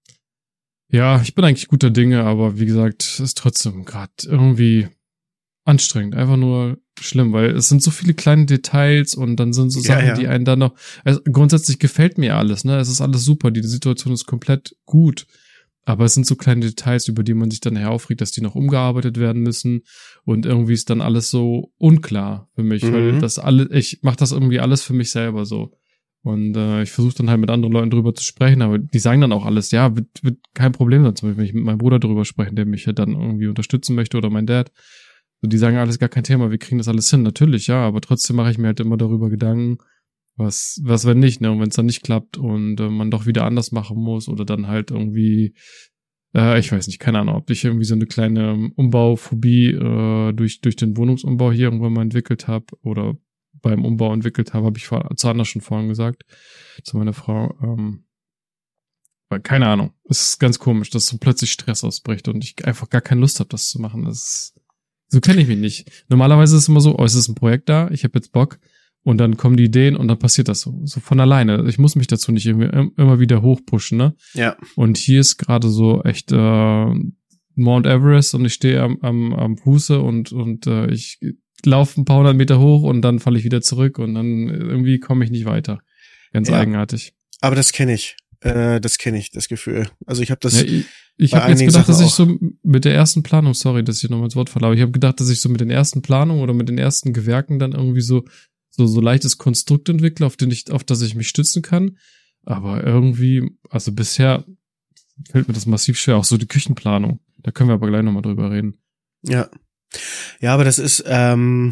Ja, ich bin eigentlich guter Dinge, aber wie gesagt, es ist trotzdem gerade irgendwie anstrengend. Einfach nur schlimm, weil es sind so viele kleine Details und dann sind so Sachen, ja, ja. die einen dann noch... Also grundsätzlich gefällt mir alles, ne? Es ist alles super, die Situation ist komplett gut. Aber es sind so kleine Details, über die man sich dann nachher aufregt, dass die noch umgearbeitet werden müssen. Und irgendwie ist dann alles so unklar für mich, mhm. weil das alle, ich mache das irgendwie alles für mich selber so. Und äh, ich versuche dann halt mit anderen Leuten drüber zu sprechen, aber die sagen dann auch alles, ja, wird, wird kein Problem sein. Zum Beispiel, wenn ich mit meinem Bruder drüber spreche, der mich halt dann irgendwie unterstützen möchte oder mein Dad. Und die sagen alles gar kein Thema, wir kriegen das alles hin. Natürlich, ja, aber trotzdem mache ich mir halt immer darüber Gedanken, was, was wenn nicht, ne? Und wenn es dann nicht klappt und äh, man doch wieder anders machen muss oder dann halt irgendwie, äh, ich weiß nicht, keine Ahnung, ob ich irgendwie so eine kleine Umbauphobie äh, durch durch den Wohnungsumbau hier irgendwann mal entwickelt habe oder beim Umbau entwickelt habe, habe ich vor, zu Anna schon vorhin gesagt, zu meiner Frau. Ähm, weil, keine Ahnung, es ist ganz komisch, dass so plötzlich Stress ausbricht und ich einfach gar keine Lust habe, das zu machen. Das ist, so kenne ich mich nicht. Normalerweise ist es immer so, oh, es ist ein Projekt da, ich habe jetzt Bock und dann kommen die Ideen und dann passiert das so, so von alleine. Ich muss mich dazu nicht irgendwie immer wieder hochpushen, ne? Ja. Und hier ist gerade so echt äh, Mount Everest und ich stehe am, am, am Fuße und, und äh, ich laufe ein paar hundert Meter hoch und dann falle ich wieder zurück und dann irgendwie komme ich nicht weiter. Ganz ja. eigenartig. Aber das kenne ich. Äh, das kenne ich, das Gefühl. Also ich habe das. Ja, ich ich habe jetzt gedacht, Sachen dass ich so mit der ersten Planung, sorry, dass ich nochmal ins Wort falle, aber ich habe gedacht, dass ich so mit den ersten Planungen oder mit den ersten Gewerken dann irgendwie so so so leichtes Konstrukt entwickle, auf den ich, auf das ich mich stützen kann. Aber irgendwie, also bisher fällt mir das massiv schwer. Auch so die Küchenplanung. Da können wir aber gleich nochmal drüber reden. Ja. Ja, aber das ist, ähm,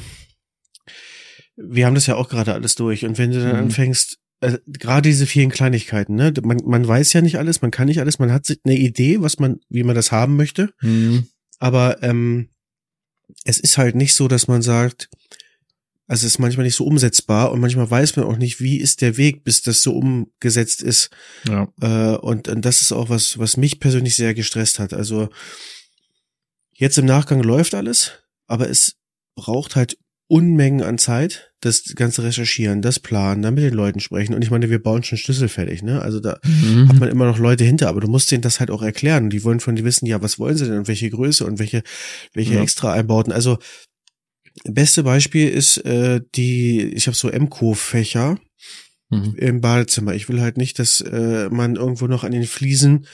wir haben das ja auch gerade alles durch. Und wenn du dann mhm. anfängst, äh, gerade diese vielen Kleinigkeiten, ne, man, man weiß ja nicht alles, man kann nicht alles, man hat eine Idee, was man, wie man das haben möchte. Mhm. Aber ähm, es ist halt nicht so, dass man sagt, also es ist manchmal nicht so umsetzbar und manchmal weiß man auch nicht, wie ist der Weg, bis das so umgesetzt ist. Ja. Äh, und, und das ist auch was, was mich persönlich sehr gestresst hat. Also jetzt im Nachgang läuft alles, aber es braucht halt Unmengen an Zeit, das ganze Recherchieren, das Planen, dann mit den Leuten sprechen. Und ich meine, wir bauen schon schlüsselfertig, ne? Also da mhm. hat man immer noch Leute hinter, aber du musst denen das halt auch erklären. Und die wollen von dir wissen, ja, was wollen sie denn und welche Größe und welche welche ja. extra Einbauten. Also beste Beispiel ist äh, die, ich habe so M C O-Fächer mhm. im Badezimmer. Ich will halt nicht, dass äh, man irgendwo noch an den Fliesen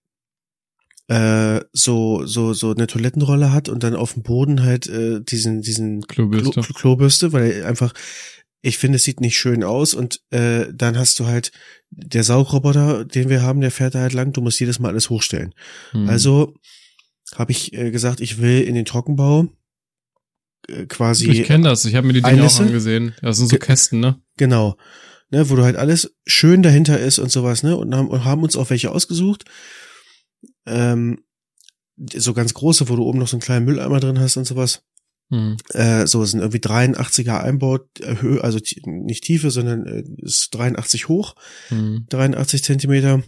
äh, so so so eine Toilettenrolle hat und dann auf dem Boden halt äh, diesen diesen Klobürste. Klo, Klobürste, weil einfach, ich finde, es sieht nicht schön aus und äh, dann hast du halt der Saugroboter, den wir haben, der fährt da halt lang, du musst jedes Mal alles hochstellen. Mhm. Also habe ich äh, gesagt, ich will in den Trockenbau äh, quasi. Ich kenne das, ich habe mir die Dinge Einlisse. auch angesehen. Das sind so Kästen, ne? Genau. Ne, wo du halt alles schön dahinter ist und sowas, ne? Und haben, und haben uns auch welche ausgesucht. Ähm, so ganz große, wo du oben noch so einen kleinen Mülleimer drin hast und sowas. Mhm. Äh, so, es sind irgendwie dreiundachtziger Einbau, Höhe, also t- nicht Tiefe, sondern äh, ist dreiundachtzig hoch, mhm. dreiundachtzig Zentimeter.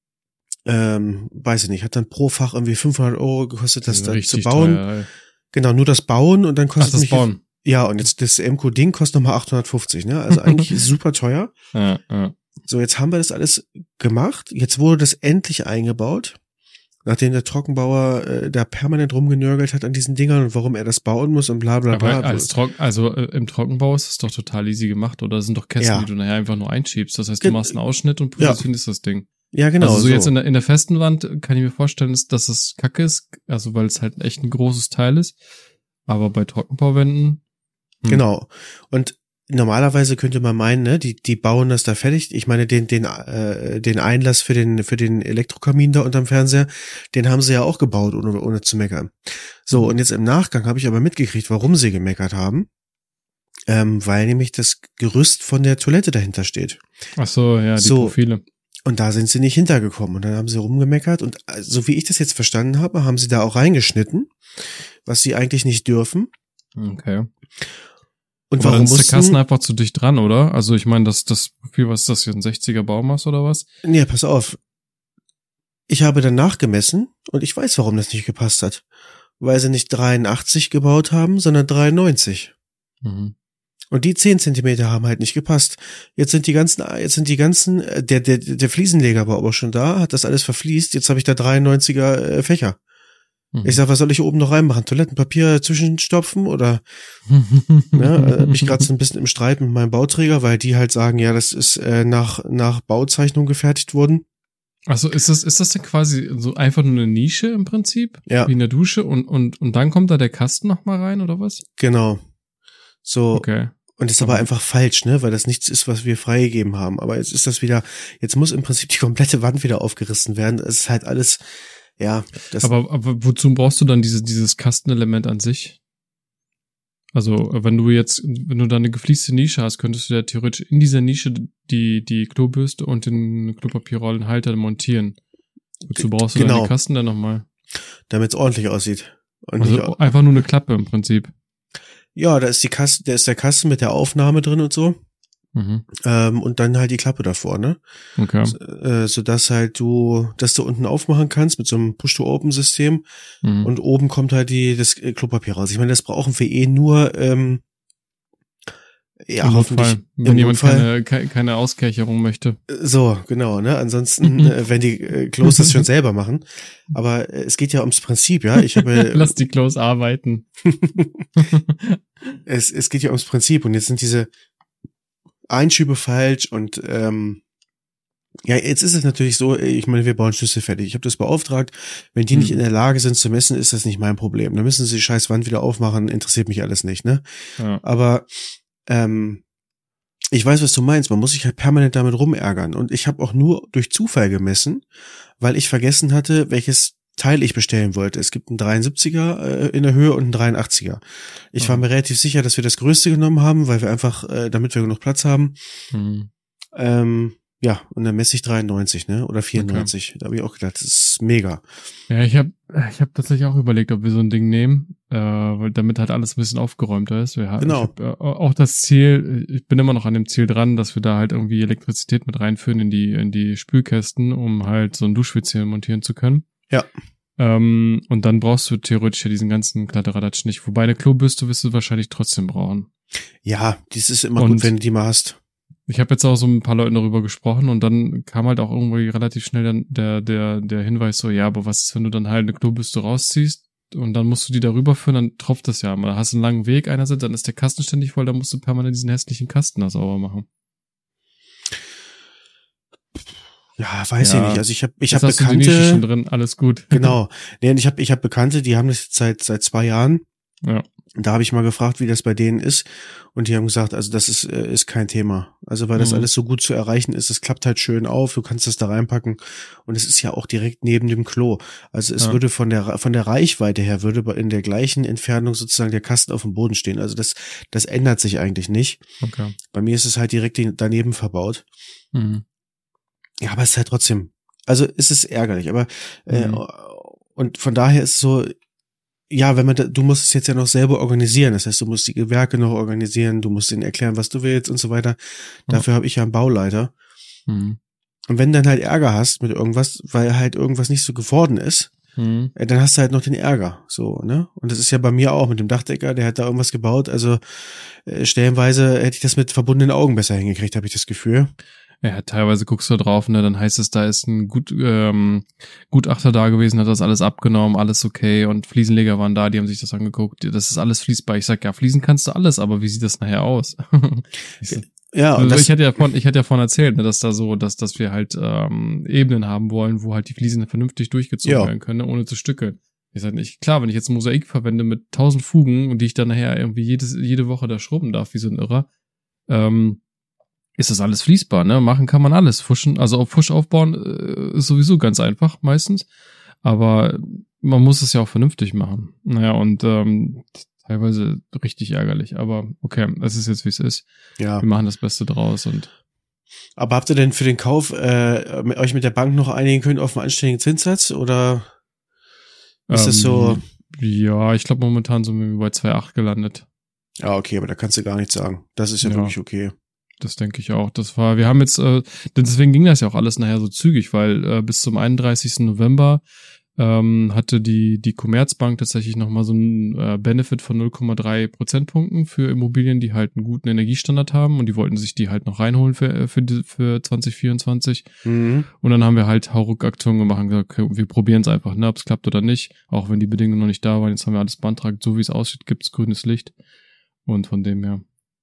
Ähm, weiß ich nicht, hat dann pro Fach irgendwie fünfhundert Euro gekostet, das, das da zu bauen. Teuer, genau, nur das Bauen und dann kostet Ach, das mich Bauen. Ja, und jetzt das M C O-Ding kostet nochmal achthundertfünfzig, ne? Also eigentlich super teuer. Ja, ja. So, jetzt haben wir das alles gemacht. Jetzt wurde das endlich eingebaut. Nachdem der Trockenbauer äh, da permanent rumgenörgelt hat an diesen Dingern und warum er das bauen muss und bla bla bla. Aber als Trocken, also äh, im Trockenbau ist es doch total easy gemacht, oder? Das sind doch Kästen, ja. die du nachher einfach nur einschiebst. Das heißt, du machst einen Ausschnitt und positionierst ja. das Ding. Ja, genau. Also so, so jetzt in der, in der festen Wand kann ich mir vorstellen, dass es kacke ist, also weil es halt echt ein großes Teil ist. Aber bei Trockenbauwänden. Hm. Genau. Und normalerweise könnte man meinen, ne, die die bauen das da fertig. Ich meine, den den äh, den Einlass für den für den Elektrokamin da unterm Fernseher, den haben sie ja auch gebaut, ohne ohne zu meckern. So, und jetzt im Nachgang habe ich aber mitgekriegt, warum sie gemeckert haben. Ähm, weil nämlich das Gerüst von der Toilette dahinter steht. Ach so, ja, die so, Profile. Und da sind sie nicht hintergekommen. Und dann haben sie rumgemeckert. Und so wie ich das jetzt verstanden habe, haben sie da auch reingeschnitten, was sie eigentlich nicht dürfen. Okay. Und aber warum ist der Kasten einfach zu dicht dran, oder? Also ich meine, das, das Profil, was ist das hier, ein sechziger Baumaß oder was? Nee, pass auf. Ich habe dann nachgemessen und ich weiß, warum das nicht gepasst hat. Weil sie nicht dreiundachtzig gebaut haben, sondern dreiundneunzig. Mhm. Und die zehn Zentimeter haben halt nicht gepasst. Jetzt sind die ganzen, jetzt sind die ganzen, der, der, der Fliesenleger war aber schon da, hat das alles verfließt, jetzt habe ich da dreiundneunziger Fächer. Mhm. Ich sag, was soll ich oben noch reinmachen? Toilettenpapier zwischenstopfen oder? Ja, bin ich gerade so ein bisschen im Streit mit meinem Bauträger, weil die halt sagen, ja, das ist äh, nach nach Bauzeichnung gefertigt worden. Also ist das ist das denn quasi so einfach nur eine Nische im Prinzip, ja. wie in der Dusche und und und dann kommt da der Kasten noch mal rein oder was? Genau. So. Okay. Und das ist aber einfach falsch, ne, weil das nichts ist, was wir freigegeben haben. Aber jetzt ist das wieder, jetzt muss im Prinzip die komplette Wand wieder aufgerissen werden. Es ist halt alles, ja. Das aber, aber wozu brauchst du dann diese, dieses Kastenelement an sich? Also, wenn du jetzt, wenn du da eine geflieste Nische hast, könntest du ja theoretisch in dieser Nische die, die Klobürste und den Klopapierrollenhalter montieren. Wozu brauchst du genau. dann den Kasten dann nochmal? Damit es ordentlich aussieht. Und also nicht, einfach nur eine Klappe im Prinzip. Ja, da ist die Kasten, da ist der Kasten mit der Aufnahme drin und so. Mhm. Ähm, und dann halt die Klappe davor, ne? Okay. So, äh, sodass halt du, dass du unten aufmachen kannst mit so einem Push-to-Open-System Mhm. und oben kommt halt die das Klopapier raus. Ich meine, das brauchen wir eh nur, ähm, ja, Im hoffentlich. Notfall, wenn im jemand Notfall. keine, keine Auskercherung möchte. So, genau, ne? Ansonsten, äh, wenn die äh, Klos das schon selber machen. Aber äh, es geht ja ums Prinzip, ja. Ich habe Lass die Klos arbeiten. es, es geht ja ums Prinzip und jetzt sind diese Einschübe falsch und ähm, ja, jetzt ist es natürlich so, ich meine, wir bauen Schlüssel fertig. Ich habe das beauftragt. Wenn die Hm. nicht in der Lage sind zu messen, ist das nicht mein Problem. Dann müssen sie die scheiß Wand wieder aufmachen, interessiert mich alles nicht, ne? Ja. Aber ähm, ich weiß, was du meinst. Man muss sich halt permanent damit rumärgern. Und ich habe auch nur durch Zufall gemessen, weil ich vergessen hatte, welches Teil ich bestellen wollte. Es gibt einen dreiundsiebziger äh, in der Höhe und einen dreiundachtziger. Ich Mhm. war mir relativ sicher, dass wir das größte genommen haben, weil wir einfach, äh, damit wir genug Platz haben. Mhm. Ähm, ja, und dann messe ich dreiundneunzig, ne? Oder vierundneunzig. Okay. Da habe ich auch gedacht, das ist mega. Ja, ich habe ich hab tatsächlich auch überlegt, ob wir so ein Ding nehmen, äh, weil damit halt alles ein bisschen aufgeräumter ist. Wir, Genau. Ich hab, äh, auch das Ziel, ich bin immer noch an dem Ziel dran, dass wir da halt irgendwie Elektrizität mit reinführen in die in die Spülkästen, um halt so ein Duschwitz hier montieren zu können. Ja. Ähm, und dann brauchst du theoretisch ja diesen ganzen Kladderadatsch nicht. Wobei eine Klobürste wirst du wahrscheinlich trotzdem brauchen. Ja, dies ist immer Und gut, wenn du die mal hast. Ich habe jetzt auch so ein paar Leuten darüber gesprochen und dann kam halt auch irgendwie relativ schnell dann der der der Hinweis so, ja, aber was ist, wenn du dann halt eine Klobürste rausziehst und dann musst du die darüber führen, dann tropft das ja. Da hast du einen langen Weg einerseits, dann ist der Kasten ständig voll, dann musst du permanent diesen hässlichen Kasten da sauber machen. Ja, weiß Ja, ich nicht. Also ich habe ich Jetzt habe hast du die Nische schon Bekannte, drin, alles gut. genau. Nee, und ich habe ich habe Bekannte, die haben das jetzt seit seit zwei Jahren. Ja. Da habe ich mal gefragt, wie das bei denen ist, und die haben gesagt, also das ist äh, ist kein Thema. Also weil das Mhm. alles so gut zu erreichen ist, es klappt halt schön auf, du kannst das da reinpacken und es ist ja auch direkt neben dem Klo. Also es Ja. würde von der von der Reichweite her würde bei- in der gleichen Entfernung sozusagen der Kasten auf dem Boden stehen. Also das das ändert sich eigentlich nicht. Okay. Bei mir ist es halt direkt daneben verbaut. Mhm. Ja, aber es ist halt trotzdem, also es ist ärgerlich, aber äh, Mhm. und von daher ist es so, ja, wenn man da, du musst es jetzt ja noch selber organisieren, das heißt, du musst die Gewerke noch organisieren, du musst ihnen erklären, was du willst und so weiter. Dafür habe ich ja einen Bauleiter. Mhm. Und wenn du dann halt Ärger hast mit irgendwas, weil halt irgendwas nicht so geworden ist, Mhm. äh, dann hast du halt noch den Ärger, so, ne? Und das ist ja bei mir auch mit dem Dachdecker, der hat da irgendwas gebaut, also äh, stellenweise hätte ich das mit verbundenen Augen besser hingekriegt, habe ich das Gefühl. Ja, teilweise guckst du da drauf, ne, dann heißt es, da ist ein Gut, ähm, Gutachter da gewesen, hat das alles abgenommen, alles okay und Fliesenleger waren da, die haben sich das angeguckt, das ist alles fließbar. Ich sag, ja, Fliesen kannst du alles, aber wie sieht das nachher aus? ich, so, Ja, und also das, ich hatte ja von, ich hatte ja vorhin erzählt, ne, dass da so, dass, dass wir halt ähm, Ebenen haben wollen, wo halt die Fliesen vernünftig durchgezogen Ja. werden können, ne, ohne zu stückeln. Ich sag nicht, klar, wenn ich jetzt ein Mosaik verwende mit tausend Fugen und die ich dann nachher irgendwie jedes, jede Woche da schrubben darf, wie so ein Irrer, ähm, ist das alles fließbar, ne? Machen kann man alles. Fuschen, also auf Fusch aufbauen äh, ist sowieso ganz einfach meistens. Aber man muss es ja auch vernünftig machen. Naja, und ähm, teilweise richtig ärgerlich. Aber okay, es ist jetzt, wie es ist. ja. Wir machen das Beste draus und Aber habt ihr denn für den Kauf äh, mit, euch mit der Bank noch einigen können auf einen anständigen Zinssatz oder ist das so? Ja, ich glaube momentan sind wir bei zwei Komma acht gelandet. Ja, okay, aber da kannst du gar nichts sagen. Das ist ja, Ja. wirklich okay. Das denke ich auch. Das war, wir haben jetzt, äh, deswegen ging das ja auch alles nachher so zügig, weil äh, bis zum einunddreißigsten November ähm, hatte die die Commerzbank tatsächlich nochmal so einen äh, Benefit von null Komma drei Prozentpunkten für Immobilien, die halt einen guten Energiestandard haben und die wollten sich die halt noch reinholen für für die, für zwanzig vierundzwanzig. Mhm. Und dann haben wir halt Hauruck-Aktionen gemacht und gesagt, okay, wir probieren es einfach, ne, ob es klappt oder nicht, auch wenn die Bedingungen noch nicht da waren. Jetzt haben wir alles beantragt, so wie es aussieht, gibt's grünes Licht und von dem her.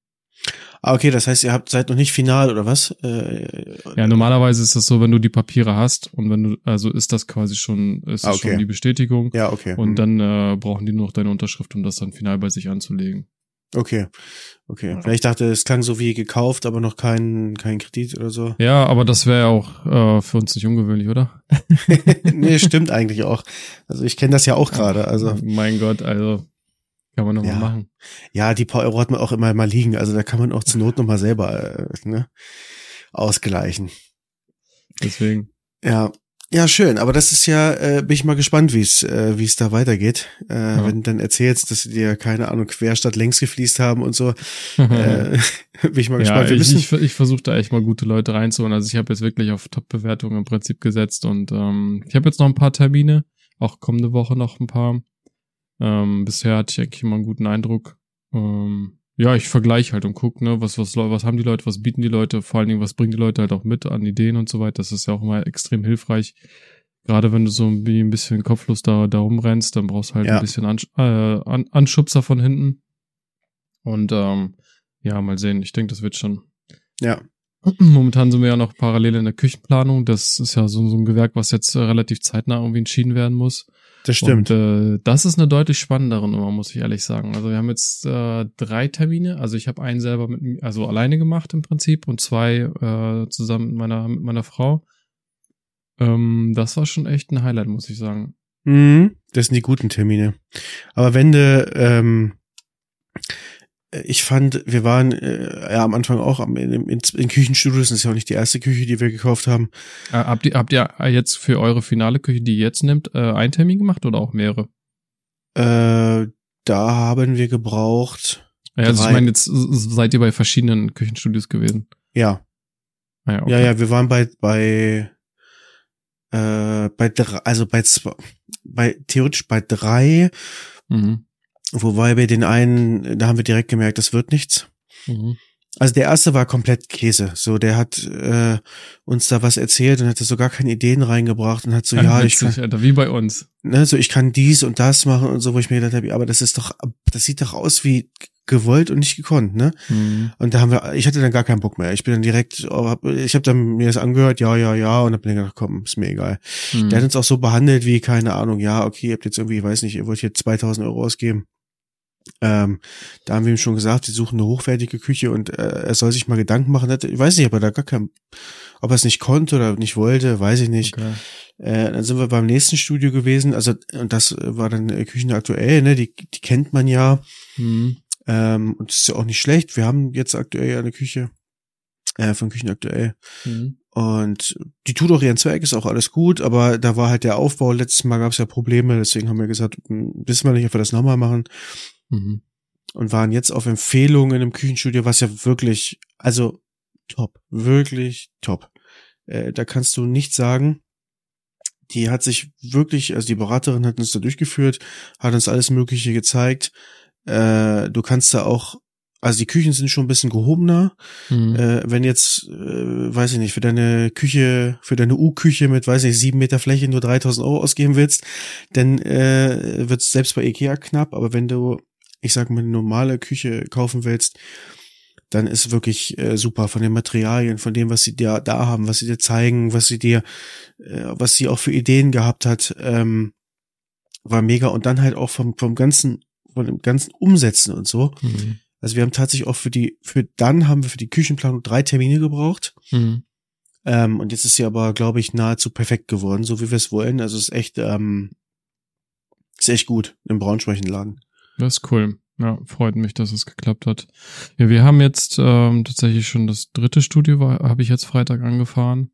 Ah, okay, das heißt, ihr habt seid noch nicht final oder was? Äh, Ja, normalerweise ist das so, wenn du die Papiere hast und wenn du, also ist das quasi schon, ist das Ah, okay. schon die Bestätigung Ja, okay. und Mhm. dann äh, brauchen die nur noch deine Unterschrift, um das dann final bei sich anzulegen. Okay, okay. Ja. Ich dachte, es klang so wie gekauft, aber noch kein, kein Kredit oder so. Ja, aber das wäre ja auch äh, für uns nicht ungewöhnlich, oder? Nee, stimmt eigentlich auch. Also ich kenne das ja auch gerade. Also mein Gott, also kann man noch ja. mal machen. Ja, die paar Euro hat man auch immer mal liegen. Also da kann man auch zur Not noch mal selber äh, ne, ausgleichen. Deswegen. Ja. Ja, schön, aber das ist ja, äh, bin ich mal gespannt, wie es äh, wie es da weitergeht. Äh, ja. Wenn du dann erzählst, dass sie dir, keine Ahnung, quer statt längs gefließt haben und so, äh, bin ich mal gespannt. Ja, Wir ich müssen ich, ich versuche da echt mal gute Leute reinzuholen. Also ich habe jetzt wirklich auf Top-Bewertungen im Prinzip gesetzt und ähm, ich habe jetzt noch ein paar Termine, auch kommende Woche noch ein paar. Ähm, bisher hatte ich eigentlich immer einen guten Eindruck. Ähm, ja, ich vergleiche halt und gucke, ne, was, was, was haben die Leute, was bieten die Leute, vor allen Dingen, was bringen die Leute halt auch mit an Ideen und so weiter. Das ist ja auch immer extrem hilfreich. Gerade wenn du so wie ein bisschen kopflos da, da rumrennst, dann brauchst du halt ja. ein bisschen Ansch- äh, An- Anschubser von hinten. Und ähm, ja, mal sehen. Ich denke, das wird schon. Ja. Momentan sind wir ja noch parallel in der Küchenplanung. Das ist ja so, so ein Gewerk, was jetzt äh, relativ zeitnah irgendwie entschieden werden muss. Das stimmt. Und äh, das ist eine deutlich spannendere Nummer, muss ich ehrlich sagen. Also wir haben jetzt äh, drei Termine. Also ich habe einen selber mit, also alleine gemacht im Prinzip und zwei äh, zusammen mit meiner mit meiner Frau. Ähm, das war schon echt ein Highlight, muss ich sagen. Mhm, das sind die guten Termine. Aber wenn du, ähm, ich fand, wir waren äh, ja am Anfang auch am, in, in, in Küchenstudios, das ist ja auch nicht die erste Küche, die wir gekauft haben. Äh, habt ihr habt ihr jetzt für eure finale Küche, die ihr jetzt nimmt, äh, einen Termin gemacht oder auch mehrere? Äh, da haben wir gebraucht. Ja, also drei. Ich meine, jetzt seid ihr bei verschiedenen Küchenstudios gewesen. Ja. Ah, ja, okay. ja, ja, wir waren bei bei äh, bei drei, also bei zwei, bei theoretisch bei drei. Mhm. Wobei bei den einen, da haben wir direkt gemerkt, das wird nichts. Mhm. Also der erste war komplett Käse. So, der hat äh, uns da was erzählt und hatte so gar keine Ideen reingebracht und hat so, ja, ja ich kann, Alter, wie bei uns. Ne, so ich kann dies und das machen und so, wo ich mir gedacht habe, aber das ist doch, das sieht doch aus wie gewollt und nicht gekonnt, ne? Mhm. Und da haben wir, ich hatte dann gar keinen Bock mehr. Ich bin dann direkt, ich habe dann mir das angehört, ja, ja, ja, und dann bin ich gedacht, komm, ist mir egal. Mhm. Der hat uns auch so behandelt wie, keine Ahnung, ja, okay, ihr habt jetzt irgendwie, ich weiß nicht, ihr wollt hier zweitausend Euro ausgeben. Ähm, da haben wir ihm schon gesagt, wir suchen eine hochwertige Küche und äh, er soll sich mal Gedanken machen. Ich weiß nicht, ob er da gar kein, ob er es nicht konnte oder nicht wollte, weiß ich nicht. Okay. Äh, dann sind wir beim nächsten Studio gewesen, also und das war dann äh, Küchen aktuell, ne, die die kennt man ja. Mhm. Ähm, und das ist ja auch nicht schlecht. Wir haben jetzt aktuell ja eine Küche äh, von Küchen aktuell. Mhm. Und die tut auch ihren Zweck, ist auch alles gut, aber da war halt der Aufbau, letztes Mal gab es ja Probleme, deswegen haben wir gesagt, wissen wir nicht, ob wir das nochmal machen. Mhm. Und waren jetzt auf Empfehlung in einem Küchenstudio, was ja wirklich, also top, wirklich top. Äh, da kannst du nichts sagen. Die hat sich wirklich, also die Beraterin hat uns da durchgeführt, hat uns alles Mögliche gezeigt. Äh, du kannst da auch, also die Küchen sind schon ein bisschen gehobener. Mhm. Äh, wenn jetzt, äh, weiß ich nicht, für deine Küche, für deine U-Küche mit, weiß ich, sieben Meter Fläche nur dreitausend Euro ausgeben willst, dann äh, wird es selbst bei Ikea knapp. Aber wenn du, ich sag mal, eine normale Küche kaufen willst, dann ist wirklich äh, super von den Materialien, von dem, was sie dir da haben, was sie dir zeigen, was sie dir, äh, was sie auch für Ideen gehabt hat, ähm, war mega. Und dann halt auch vom vom ganzen, von dem ganzen Umsetzen und so. Mhm. Also wir haben tatsächlich auch für die, für dann haben wir für die Küchenplanung drei Termine gebraucht. Mhm. Ähm, und jetzt ist sie aber, glaube ich, nahezu perfekt geworden, so wie wir es wollen. Also es ist echt, ähm, ist echt gut im Braunschweig-Laden. Das ist cool. Ja, freut mich, dass es geklappt hat. Ja, wir haben jetzt ähm, tatsächlich schon das dritte Studio, habe ich jetzt Freitag angefahren.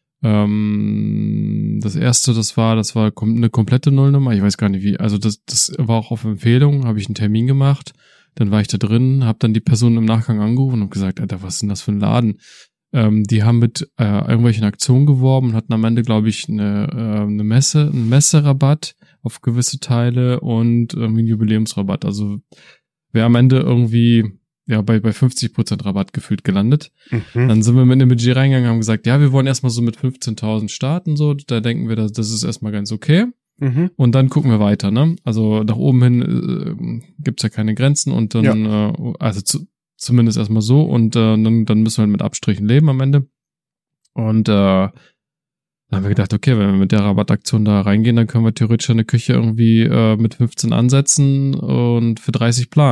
Ähm, das erste, das war, das war eine komplette Nullnummer. Ich weiß gar nicht wie. Also das, das war auch auf Empfehlung. Habe ich einen Termin gemacht. Dann war ich da drin, habe dann die Person im Nachgang angerufen und gesagt, Alter, was ist denn das für ein Laden? Ähm, die haben mit äh, irgendwelchen Aktionen geworben und hatten am Ende, glaube ich, eine, äh, eine Messe, einen Messerabatt auf gewisse Teile und irgendwie einen Jubiläumsrabatt. Also wäre am Ende irgendwie ja bei bei fünfzig Prozent Rabatt gefühlt gelandet. Mhm. Dann sind wir mit einem Budget reingegangen und haben gesagt, ja, wir wollen erstmal so mit fünfzehntausend starten, so, da denken wir, dass das ist erstmal ganz okay. Mhm. Und dann gucken wir weiter, ne? Also nach oben hin äh, gibt's ja keine Grenzen und dann, ja. äh, also zu, zumindest erstmal so und äh, dann, dann müssen wir halt mit Abstrichen leben am Ende. Und äh, dann haben wir gedacht, okay, wenn wir mit der Rabattaktion da reingehen, dann können wir theoretisch eine Küche irgendwie äh, mit fünfzehn ansetzen und für dreißig planen.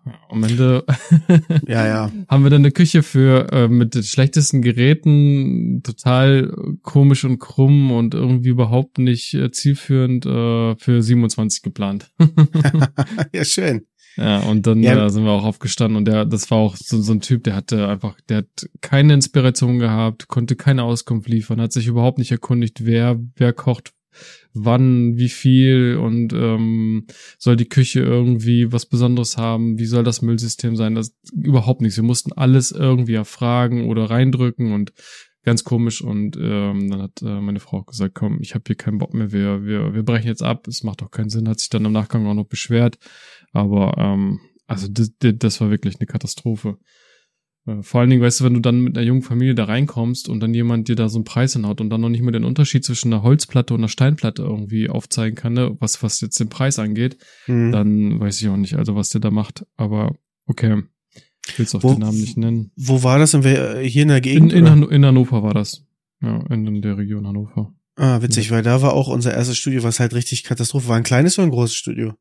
Am Ende ja, ja. haben wir dann eine Küche für äh, mit den schlechtesten Geräten, total komisch und krumm und irgendwie überhaupt nicht äh, zielführend äh, für siebenundzwanzig geplant. Ja, schön. Ja, und dann Ja. äh, sind wir auch aufgestanden und der, das war auch so, so ein Typ, der hatte einfach, der hat keine Inspiration gehabt, konnte keine Auskunft liefern, hat sich überhaupt nicht erkundigt, wer, wer kocht, wann, wie viel und ähm, soll die Küche irgendwie was Besonderes haben, wie soll das Müllsystem sein, das überhaupt nichts. Wir mussten alles irgendwie erfragen oder reindrücken und ganz komisch und ähm, dann hat äh, meine Frau gesagt, komm, ich habe hier keinen Bock mehr, wir, wir, wir brechen jetzt ab, es macht doch keinen Sinn, hat sich dann im Nachgang auch noch beschwert. Aber ähm, also das, das war wirklich eine Katastrophe. Äh, vor allen Dingen, weißt du, wenn du dann mit einer jungen Familie da reinkommst und dann jemand dir da so einen Preis hinhaut und dann noch nicht mal den Unterschied zwischen einer Holzplatte und einer Steinplatte irgendwie aufzeigen kann, ne, was was jetzt den Preis angeht, Mhm. dann weiß ich auch nicht, also was der da macht. Aber okay, ich will es auch Wo- den Namen nicht nennen. Wo war das? In, wer- hier in der In, Gegend? in, oder? Han- in Hannover war das. Ja, in, in der Region Hannover. Ah, witzig, weil da war auch unser erstes Studio, was halt richtig Katastrophe war. Ein kleines oder ein großes Studio?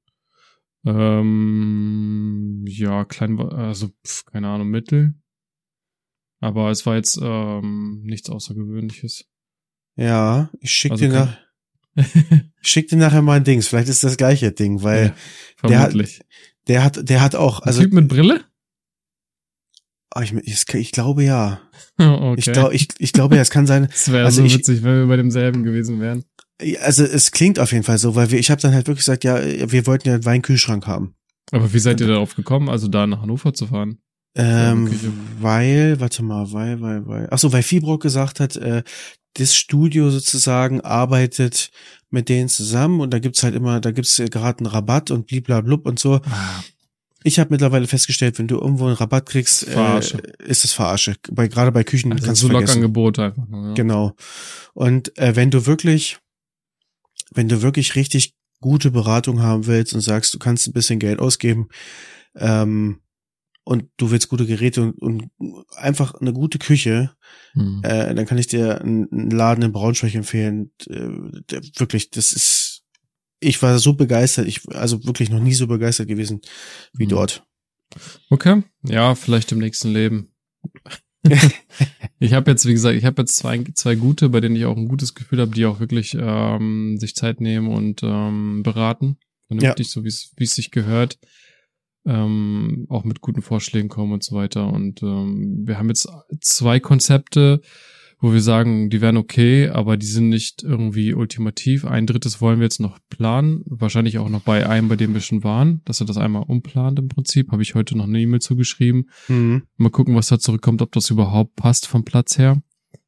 Ähm, ja, klein war, also pf, keine Ahnung, mittel. Aber es war jetzt ähm, nichts Außergewöhnliches. Ja, ich schick Also dir kein- nach, ich schick dir nachher mal ein Dings. Vielleicht ist das gleiche Ding, weil Ja, der hat- vermutlich. der hat, der hat auch, Ein also Typ mit Brille? ah, ich, ich, ich glaube ja. Okay. Ich glaube, ich, ich glaube ja, es kann sein. es wäre also so ich- witzig, wenn wir bei demselben gewesen wären. Also es klingt auf jeden Fall so, weil wir, ich habe dann halt wirklich gesagt, ja, wir wollten ja einen Weinkühlschrank haben. Aber wie seid ihr darauf gekommen, also da nach Hannover zu fahren? Ähm, Küche. weil, warte mal, weil, weil, weil. Ach so, weil Fibrock gesagt hat, äh, das Studio sozusagen arbeitet mit denen zusammen und da gibt's halt immer, da gibt's äh, gerade einen Rabatt und bliblablub und so. Ah, Ich habe mittlerweile festgestellt, wenn du irgendwo einen Rabatt kriegst, äh, Verarsche. ist es Verarsche. Bei, gerade bei Küchen also kannst so du vergessen. Lockangebote einfach nur, ja. Genau. Und äh, wenn du wirklich, wenn du wirklich richtig gute Beratung haben willst und sagst, du kannst ein bisschen Geld ausgeben, ähm, und du willst gute Geräte und, und einfach eine gute Küche, Hm. äh, dann kann ich dir einen, einen Laden in Braunschweig empfehlen. Äh, der, wirklich, das ist, ich war so begeistert, ich also wirklich noch nie so begeistert gewesen wie Hm. dort. Okay, ja, vielleicht im nächsten Leben. Ich habe jetzt, wie gesagt, ich habe jetzt zwei, zwei gute, bei denen ich auch ein gutes Gefühl habe, die auch wirklich ähm, sich Zeit nehmen und ähm, beraten. Vernünftig, so wie es wie es sich gehört. Ähm, auch mit guten Vorschlägen kommen und so weiter. Und ähm, wir haben jetzt zwei Konzepte, wo wir sagen, die wären okay, aber die sind nicht irgendwie ultimativ. Ein drittes wollen wir jetzt noch planen. Wahrscheinlich auch noch bei einem, bei dem wir schon waren, dass er das einmal umplant im Prinzip. Habe ich heute noch eine E-Mail zugeschrieben. Mhm. Mal gucken, was da zurückkommt, ob das überhaupt passt vom Platz her.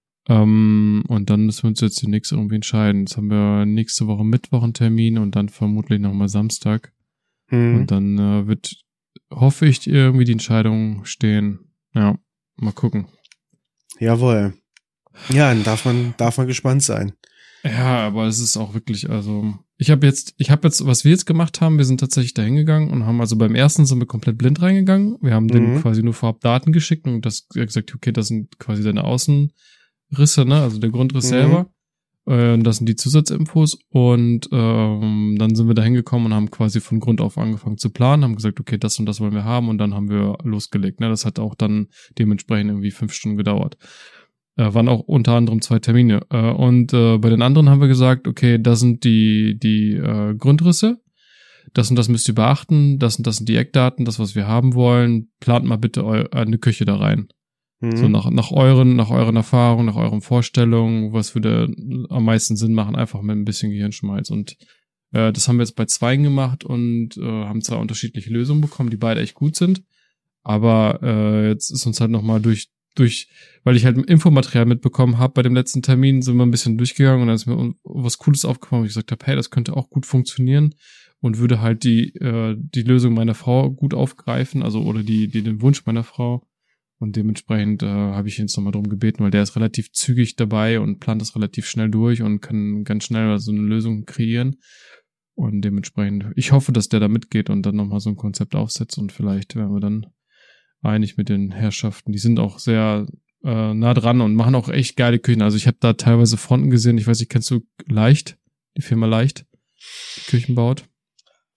Ähm, und dann müssen wir uns jetzt demnächst irgendwie entscheiden. Jetzt haben wir nächste Woche Mittwoch einen Termin und dann vermutlich nochmal Samstag. Mhm. Und dann äh, wird, hoffe ich, irgendwie die Entscheidung stehen. Ja, mal gucken. Jawohl. Ja, dann darf man, darf man gespannt sein. Ja, aber es ist auch wirklich, also ich habe jetzt, ich habe jetzt, was wir jetzt gemacht haben, wir sind tatsächlich da hingegangen und haben also beim ersten sind wir komplett blind reingegangen. Wir haben Mhm. denen quasi nur vorab Daten geschickt und das gesagt, okay, das sind quasi deine Außenrisse, ne, also der Grundriss Mhm. selber. Äh, das sind die Zusatzinfos und ähm, dann sind wir da hingekommen und haben quasi von Grund auf angefangen zu planen, haben gesagt, okay, das und das wollen wir haben und dann haben wir losgelegt. Ne, das hat auch dann dementsprechend irgendwie fünf Stunden gedauert. Äh, waren auch unter anderem zwei Termine. Äh, und äh, bei den anderen haben wir gesagt, okay, das sind die die äh, Grundrisse, das und das müsst ihr beachten, das und das sind die Eckdaten, das, was wir haben wollen, plant mal bitte eu- eine Küche da rein. Mhm. So nach, nach euren, nach euren Erfahrungen, nach euren Vorstellungen, was würde am meisten Sinn machen, einfach mit ein bisschen Gehirnschmalz. Und äh, das haben wir jetzt bei zweien gemacht und äh, haben zwei unterschiedliche Lösungen bekommen, die beide echt gut sind. Aber äh, jetzt ist uns halt nochmal durch, durch, weil ich halt Infomaterial mitbekommen habe bei dem letzten Termin, sind wir ein bisschen durchgegangen und dann ist mir was Cooles aufgefallen, wo ich gesagt habe, hey, das könnte auch gut funktionieren und würde halt die äh, die Lösung meiner Frau gut aufgreifen, also oder die die den Wunsch meiner Frau. Und dementsprechend äh, habe ich ihn jetzt nochmal drum gebeten, weil der ist relativ zügig dabei und plant das relativ schnell durch und kann ganz schnell so eine Lösung kreieren. Und dementsprechend, ich hoffe, dass der da mitgeht und dann nochmal so ein Konzept aufsetzt und vielleicht werden wir dann einig mit den Herrschaften. Die sind auch sehr äh, nah dran und machen auch echt geile Küchen. Also ich habe da teilweise Fronten gesehen, ich weiß nicht, kennst du Leicht? Die Firma Leicht, die Küchen baut?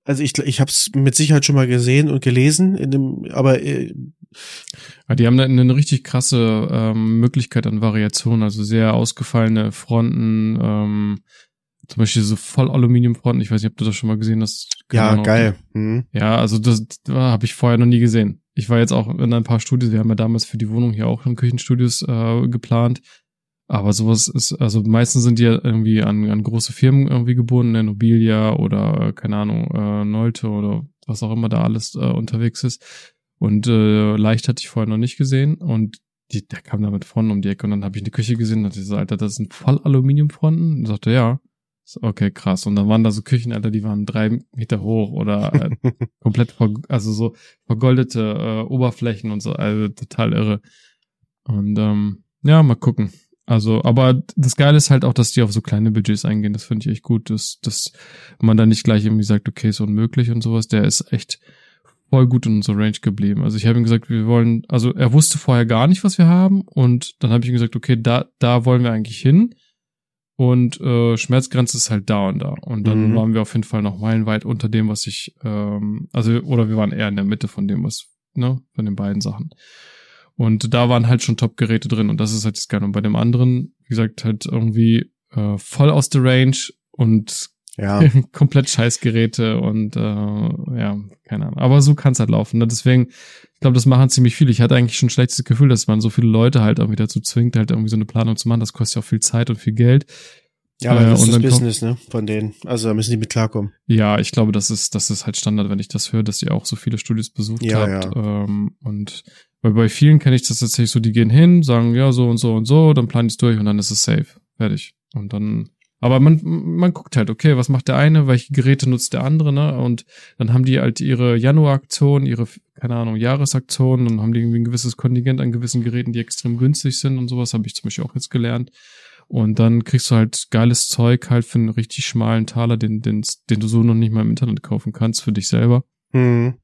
also ich, ich habe es mit Sicherheit schon mal gesehen und gelesen, in dem, aber äh, ja, die haben eine, eine richtig krasse ähm, Möglichkeit an Variation, also sehr ausgefallene Fronten, ähm, zum Beispiel so voll Aluminiumfronten. Ich weiß nicht, ob du das schon mal gesehen hast. Ja, Ahnung. geil. Mhm. Ja, also das, das habe ich vorher noch nie gesehen. Ich war jetzt auch in ein paar Studios, wir haben ja damals für die Wohnung hier auch in Küchenstudios äh, geplant. Aber sowas ist, also meistens sind die ja irgendwie an, an große Firmen irgendwie gebunden, ne, Nobilia oder, keine Ahnung, äh, Nolte oder was auch immer da alles äh, unterwegs ist. Und äh, Leicht hatte ich vorher noch nicht gesehen und die, der kam damit vorne um die Ecke und dann habe ich eine Küche gesehen und dachte so, Alter, das sind voll Aluminiumfronten. Und sagte, ja. Okay, krass. Und dann waren da so Küchen, Alter, die waren drei Meter hoch oder äh, komplett, ver also so vergoldete äh, Oberflächen und so, also total irre. Und ähm, ja, mal gucken. Also, aber das Geile ist halt auch, dass die auf so kleine Budgets eingehen. Das finde ich echt gut, dass, dass man da nicht gleich irgendwie sagt, okay, ist unmöglich und sowas. Der ist echt voll gut in unserer Range geblieben. Also ich habe ihm gesagt, wir wollen, also er wusste vorher gar nicht, was wir haben und dann habe ich ihm gesagt, okay, da, da wollen wir eigentlich hin und äh, Schmerzgrenze ist halt da und da. Und dann mhm. waren wir auf jeden Fall noch meilenweit unter dem, was ich, ähm, also, oder wir waren eher in der Mitte von dem, was, ne, von den beiden Sachen. Und da waren halt schon Top-Geräte drin und das ist halt das Geile. Und bei dem anderen, wie gesagt, halt irgendwie äh, voll aus der Range und ja. komplett Scheißgeräte und äh, ja, keine Ahnung. Aber so kann's halt laufen. Ne? Deswegen, ich glaube, das machen ziemlich viele. Ich hatte eigentlich schon ein schlechtes Gefühl, dass man so viele Leute halt irgendwie dazu zwingt, halt irgendwie so eine Planung zu machen. Das kostet ja auch viel Zeit und viel Geld. Ja, aber äh, das ist das Business, ne, von denen. Also da müssen die mit klarkommen. Ja, ich glaube, das ist das ist halt Standard, wenn ich das höre, dass ihr auch so viele Studios besucht ja, habt. Ja. Ähm, und weil bei vielen kenne ich das tatsächlich so, die gehen hin, sagen, ja, so und so und so, dann planen die es durch und dann ist es safe. Fertig. Und dann, aber man, man guckt halt, okay, was macht der eine, welche Geräte nutzt der andere, ne? Und dann haben die halt ihre Januaraktion, ihre, keine Ahnung, Jahresaktion, dann haben die irgendwie ein gewisses Kontingent an gewissen Geräten, die extrem günstig sind und sowas, habe ich zum Beispiel auch jetzt gelernt. Und dann kriegst du halt geiles Zeug halt für einen richtig schmalen Taler, den, den, den du so noch nicht mal im Internet kaufen kannst, für dich selber. Mhm.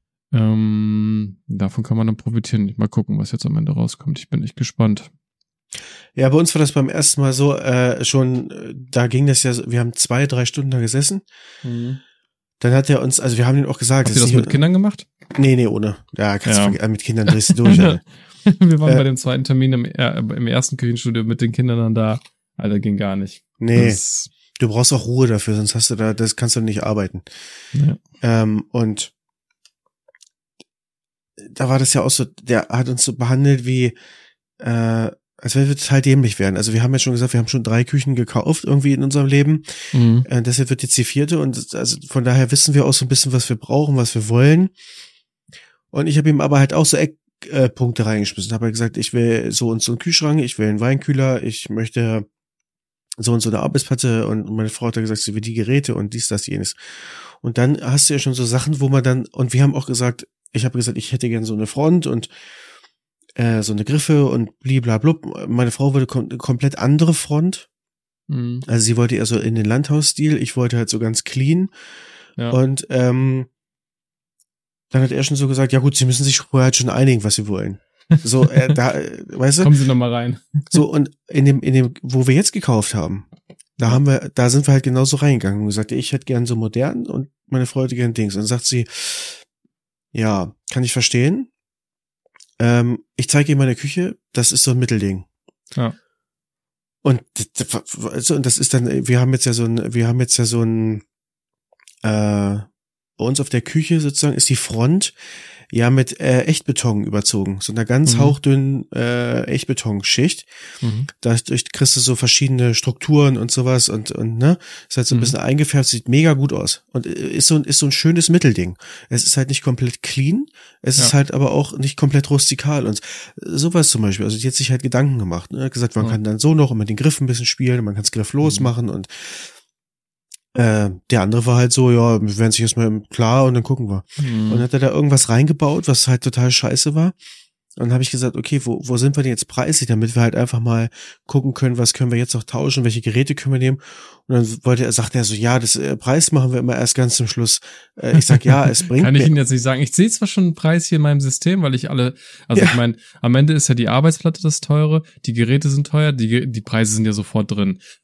Ähm, davon kann man dann profitieren. Mal gucken, was jetzt am Ende rauskommt. Ich bin echt gespannt. Ja, bei uns war das beim ersten Mal so, äh, schon, da ging das ja, wir haben zwei, drei Stunden da gesessen. Mhm. Dann hat er uns, also wir haben ihm auch gesagt. Habt ihr das mit Kindern gemacht? Nee, nee, ohne. Ja, kannst ja. du mit Kindern drehst du durch. Alter. Wir waren äh, bei dem zweiten Termin im, äh, im ersten Küchenstudio mit den Kindern dann da. Alter, ging gar nicht. Nee, das, du brauchst auch Ruhe dafür, sonst hast du da, das kannst du nicht arbeiten. Ja. Ähm, und da war das ja auch so, der hat uns so behandelt wie, äh, als wenn wir total dämlich wären. Also wir haben ja schon gesagt, wir haben schon drei Küchen gekauft irgendwie in unserem Leben. Mhm. Äh, deshalb wird jetzt die vierte und also von daher wissen wir auch so ein bisschen, was wir brauchen, was wir wollen. Und ich habe ihm aber halt auch so Eckpunkte äh, reingeschmissen. Habe halt gesagt, ich will so und so einen Kühlschrank, ich will einen Weinkühler, ich möchte so und so eine Arbeitsplatte und meine Frau hat ja gesagt, sie will die Geräte und dies, das, jenes. Und dann hast du ja schon so Sachen, wo man dann, und wir haben auch gesagt, ich habe gesagt, ich hätte gern so eine Front und äh, so eine Griffe und bliblablub. Meine Frau wollte kom- komplett andere Front. Mhm. Also sie wollte eher so in den Landhausstil, ich wollte halt so ganz clean. Ja. Und ähm, dann hat er schon so gesagt, ja gut, sie müssen sich vorher halt schon einigen, was sie wollen. So, äh, da, äh, weißt du? Kommen Sie noch mal rein. So, und in dem, in dem, wo wir jetzt gekauft haben, da haben wir, da sind wir halt genauso reingegangen und gesagt, ich hätte gern so modern und meine Frau hätte gern Dings. Und dann sagt sie, ja, kann ich verstehen. Ähm, ich zeige Ihnen meine Küche, das ist so ein Mittelding. Ja. Und, also, und das ist dann, wir haben jetzt ja so ein, wir haben jetzt ja so ein, äh, bei uns auf der Küche sozusagen ist die Front ja mit äh, Echtbeton überzogen, so einer ganz mhm. hauchdünnen äh, Echtbetonschicht. Mhm. Dadurch kriegst du so verschiedene Strukturen und sowas und und ne, ist halt so ein mhm. bisschen eingefärbt, sieht mega gut aus und ist so ein ist so ein schönes Mittelding. Es ist halt nicht komplett clean, es ja. ist halt aber auch nicht komplett rustikal und sowas zum Beispiel. Also die hat sich halt Gedanken gemacht, ne, hat gesagt, man ja. kann dann so noch mit den Griffen ein bisschen spielen, man kann es grifflos mhm. machen und Äh, der andere war halt so, ja, wir werden sich erstmal klar und dann gucken wir. Mhm. Und dann hat er da irgendwas reingebaut, was halt total scheiße war. Und dann habe ich gesagt, okay, wo, wo sind wir denn jetzt preislich, damit wir halt einfach mal gucken können, was können wir jetzt noch tauschen, welche Geräte können wir nehmen. Und dann wollte er, sagte er so, ja, das äh, Preis machen wir immer erst ganz zum Schluss. Äh, ich sag, ja, es bringt Kann ich Ihnen jetzt nicht sagen. Ich sehe zwar schon einen Preis hier in meinem System, weil ich alle, also ja. ich meine, am Ende ist ja die Arbeitsplatte das teure, die Geräte sind teuer, die die Preise sind ja sofort drin.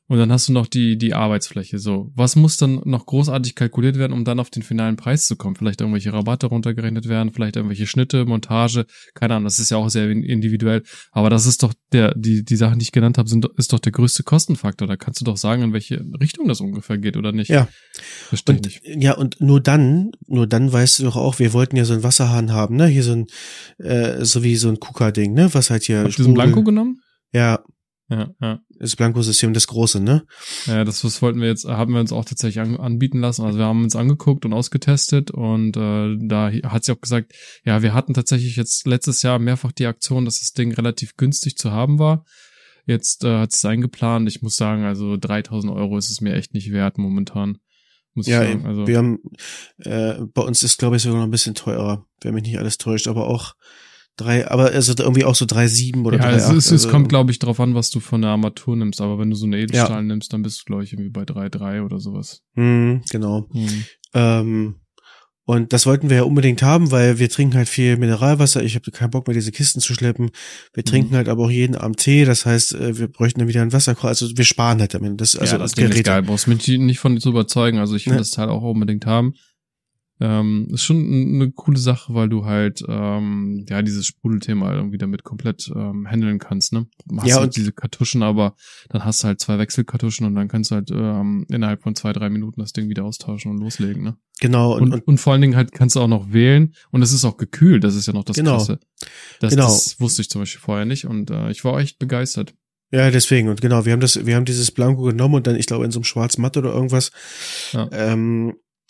Und dann hast du noch die die Arbeitsfläche. So, was muss dann noch großartig kalkuliert werden, um dann auf den finalen Preis zu kommen? Vielleicht irgendwelche Rabatte runtergerechnet werden, vielleicht irgendwelche Schnitte, Montage, keine Ahnung. Das ist ja auch sehr individuell. Aber das ist doch der die die Sachen, die ich genannt habe, sind ist doch der größte Kostenfaktor. Da kannst du doch sagen, in welche Richtung das ungefähr geht oder nicht. Ja, verstehe und, nicht. Ja, und nur dann, nur dann weißt du doch auch, wir wollten ja so einen Wasserhahn haben, ne? Hier so ein, äh, so wie so ein KUKA-Ding, ne? Was halt hier. Habt ihr diesen Blanco genommen? Ja. Ja, ja. Das Blanco-System, das große, ne? Ja, das, das wollten wir jetzt, haben wir uns auch tatsächlich an, anbieten lassen. Also wir haben uns angeguckt und ausgetestet und äh, da hat sie auch gesagt, ja, wir hatten tatsächlich jetzt letztes Jahr mehrfach die Aktion, dass das Ding relativ günstig zu haben war. Jetzt äh, hat sie es eingeplant. Ich muss sagen, also dreitausend Euro ist es mir echt nicht wert momentan. Muss ja, ich sagen. Also, wir haben, äh, bei uns ist, glaube ich, sogar noch ein bisschen teurer, wenn mich nicht alles täuscht, aber auch drei, aber also irgendwie auch so drei Komma sieben oder ja, drei Komma acht. Es, es, also, es kommt, glaube ich, drauf an, was du von der Armatur nimmst. Aber wenn du so eine Edelstahl ja. nimmst, dann bist du, glaube ich, irgendwie bei drei Komma drei oder sowas. Hm, genau. Hm. Ähm, und das wollten wir ja unbedingt haben, weil wir trinken halt viel Mineralwasser. Ich habe keinen Bock mehr, diese Kisten zu schleppen. Wir Mhm. trinken halt aber auch jeden Abend Tee. Das heißt, wir bräuchten dann wieder einen Wasserkocher. Also wir sparen halt damit. Das, also Ja, das Ding ist geil. Brauchst mich nicht von zu überzeugen. Also ich will Ja. das Teil auch unbedingt haben. Ähm, ist schon eine coole Sache, weil du halt ähm, ja dieses Sprudelthema irgendwie damit komplett ähm, handeln kannst, ne? Du hast Ja, halt und- diese Kartuschen, aber dann hast du halt zwei Wechselkartuschen und dann kannst du halt ähm, innerhalb von zwei, drei Minuten das Ding wieder austauschen und loslegen, ne? Genau. Und, Und, und, und vor allen Dingen halt kannst du auch noch wählen und es ist auch gekühlt, das ist ja noch das Genau. Krasse. Das, Genau. das wusste ich zum Beispiel vorher nicht und äh, ich war echt begeistert. ja, deswegen. Und genau, wir haben das, wir haben dieses Blanco genommen und dann, ich glaube, in so einem schwarzen Matt oder irgendwas. Ja. Ähm,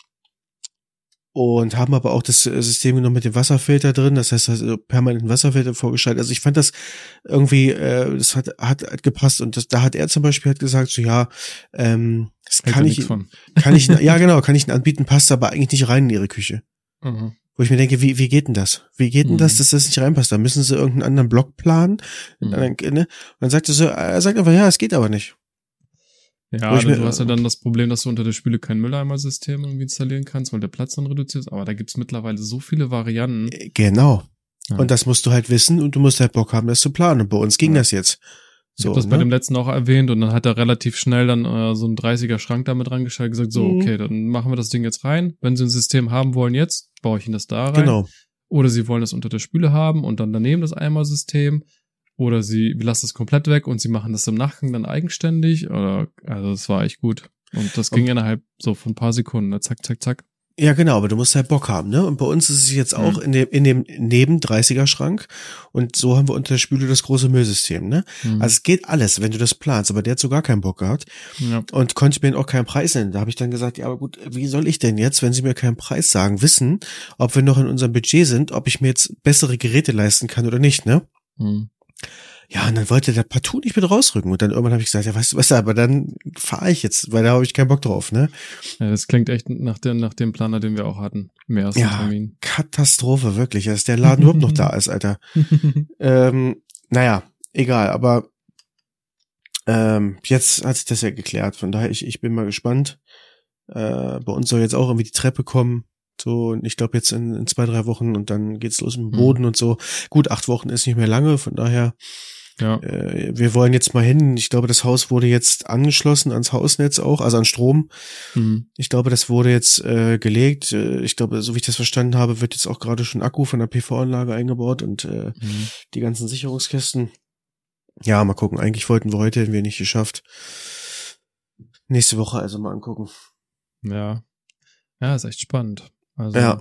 und haben aber auch das System genommen mit dem Wasserfilter drin, das heißt also permanenten Wasserfilter vorgeschaltet. Also ich fand das irgendwie, äh, das hat, hat, hat gepasst und das, da hat er zum Beispiel halt gesagt, so ja, ähm, das Hält kann ja ich, nix von. kann ich, ja genau, kann ich ihn anbieten, passt aber eigentlich nicht rein in ihre Küche. Mhm. Wo ich mir denke, wie, wie geht denn das? Wie geht denn Mhm. das, dass das nicht reinpasst? Da müssen sie irgendeinen anderen Block planen. Mhm. Und dann, ne? Und dann sagt er so, er sagt einfach, ja, es geht aber nicht. Ja, Wo ich du mir- hast ja dann das Problem, dass du unter der Spüle kein Mülleimer-System irgendwie installieren kannst, weil der Platz dann reduziert ist. Aber da gibt's mittlerweile so viele Varianten. Äh, Genau. Ja. Und das musst du halt wissen und du musst halt Bock haben, das zu planen. Und bei uns ging Ja. das jetzt. Ich So, habe das ne? bei dem letzten auch erwähnt und dann hat er relativ schnell dann äh, so einen dreißiger Schrank damit rangestellt und gesagt, so, Mhm. okay, dann machen wir das Ding jetzt rein. Wenn Sie ein System haben wollen jetzt, baue ich Ihnen das da rein. Genau. Oder Sie wollen das unter der Spüle haben und dann daneben das Eimer-System. Oder Sie wir lassen es komplett weg und Sie machen das im Nachgang dann eigenständig. Oder also das war echt gut. Und das ging Und- innerhalb so von ein paar Sekunden. Ne? Zack, zack, zack. Ja, genau, aber du musst halt Bock haben, ne? Und bei uns ist es jetzt auch Mhm. in dem, in dem neben dreißiger Schrank. Und so haben wir unter der Spüle das große Müllsystem, ne? Mhm. Also es geht alles, wenn du das planst. Aber der hat so gar keinen Bock gehabt. ja. Und konnte mir auch keinen Preis nennen. Da habe ich dann gesagt, ja, aber gut, wie soll ich denn jetzt, wenn Sie mir keinen Preis sagen, wissen, ob wir noch in unserem Budget sind, ob ich mir jetzt bessere Geräte leisten kann oder nicht, ne? Mhm. Ja, und dann wollte der partout nicht mit rausrücken. Und dann irgendwann habe ich gesagt, ja, weißt du was, aber dann fahre ich jetzt, weil da habe ich keinen Bock drauf, ne? Ja, das klingt echt nach dem, nach dem Planer, den wir auch hatten. Im ersten Ja. Termin. Katastrophe, wirklich, dass der Laden überhaupt noch da ist, Alter. Ähm, naja, egal, aber ähm, jetzt hat sich das ja geklärt. Von daher, ich, ich bin mal gespannt. Äh, bei uns soll jetzt auch irgendwie die Treppe kommen. So, und ich glaube jetzt in, in zwei, drei Wochen und dann geht's los mit dem Boden und so. Gut, acht Wochen ist nicht mehr lange, von daher, Ja. äh, wir wollen jetzt mal hin. Ich glaube, das Haus wurde jetzt angeschlossen ans Hausnetz auch, also an Strom. Mhm. Ich glaube, das wurde jetzt äh, gelegt. Äh, ich glaube, so wie ich das verstanden habe, wird jetzt auch gerade schon Akku von der P V-Anlage eingebaut und äh, Mhm. die ganzen Sicherungskästen. Ja, mal gucken. Eigentlich wollten wir heute, hätten wir nicht geschafft. Nächste Woche also mal angucken. Ja. Ja, ist echt spannend. Also, Ja.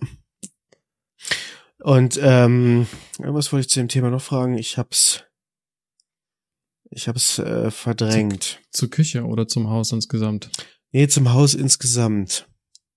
Und ähm, was wollte ich zu dem Thema noch fragen? Ich hab's, ich hab's äh, verdrängt. zur Küche oder zum Haus insgesamt. Nee, zum Haus insgesamt.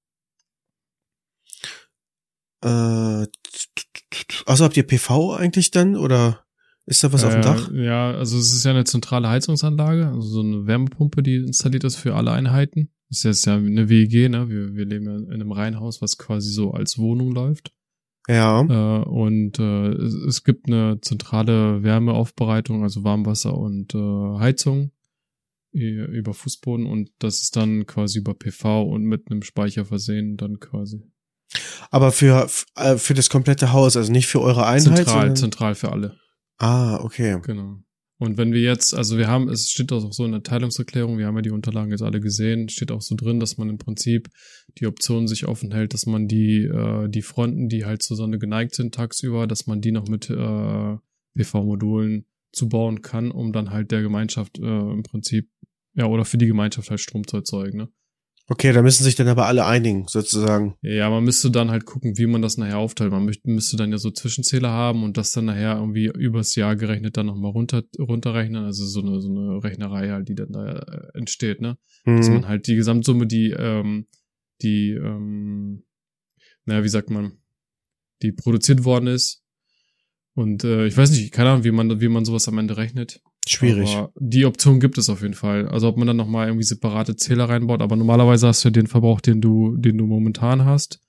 Äh, also habt ihr P V eigentlich dann oder ist da was auf dem Äh, Dach? Ja, also es ist ja eine zentrale Heizungsanlage, also so eine Wärmepumpe, die installiert ist für alle Einheiten. Das ist jetzt ja eine W G, ne? Wir, wir leben ja in einem Reihenhaus, was quasi so als Wohnung läuft. Ja. Äh, und äh, es, es gibt eine zentrale Wärmeaufbereitung, also Warmwasser und äh, Heizung i- über Fußboden und das ist dann quasi über P V und mit einem Speicher versehen dann quasi. Aber für f- äh, für das komplette Haus, also nicht für eure Einheit. Zentral, sondern- zentral für alle. Ah, okay. Genau. Und wenn wir jetzt, also wir haben, es steht auch so in der Teilungserklärung, wir haben ja die Unterlagen jetzt alle gesehen, steht auch so drin, dass man im Prinzip die Option sich offen hält, dass man die äh, die Fronten, die halt zur Sonne geneigt sind tagsüber, dass man die noch mit äh, P V-Modulen zubauen kann, um dann halt der Gemeinschaft äh, im Prinzip, ja, oder für die Gemeinschaft halt Strom zu erzeugen, ne? Okay, da müssen sich dann aber alle einigen, sozusagen. Ja, man müsste dann halt gucken, wie man das nachher aufteilt. Man müsste, müsste dann ja so Zwischenzähler haben und das dann nachher irgendwie übers Jahr gerechnet dann nochmal runter, runterrechnen. Also so eine, so eine Rechnerei halt, die dann da äh, entsteht, ne? Mhm. Dass man halt die Gesamtsumme, die, ähm, die, ähm, naja, wie sagt man, die produziert worden ist. Und äh, ich weiß nicht, keine Ahnung, wie man, wie man sowas am Ende rechnet. Schwierig. Aber die Option gibt es auf jeden Fall. Also ob man dann nochmal irgendwie separate Zähler reinbaut, aber normalerweise hast du ja den Verbrauch, den du, den du momentan hast.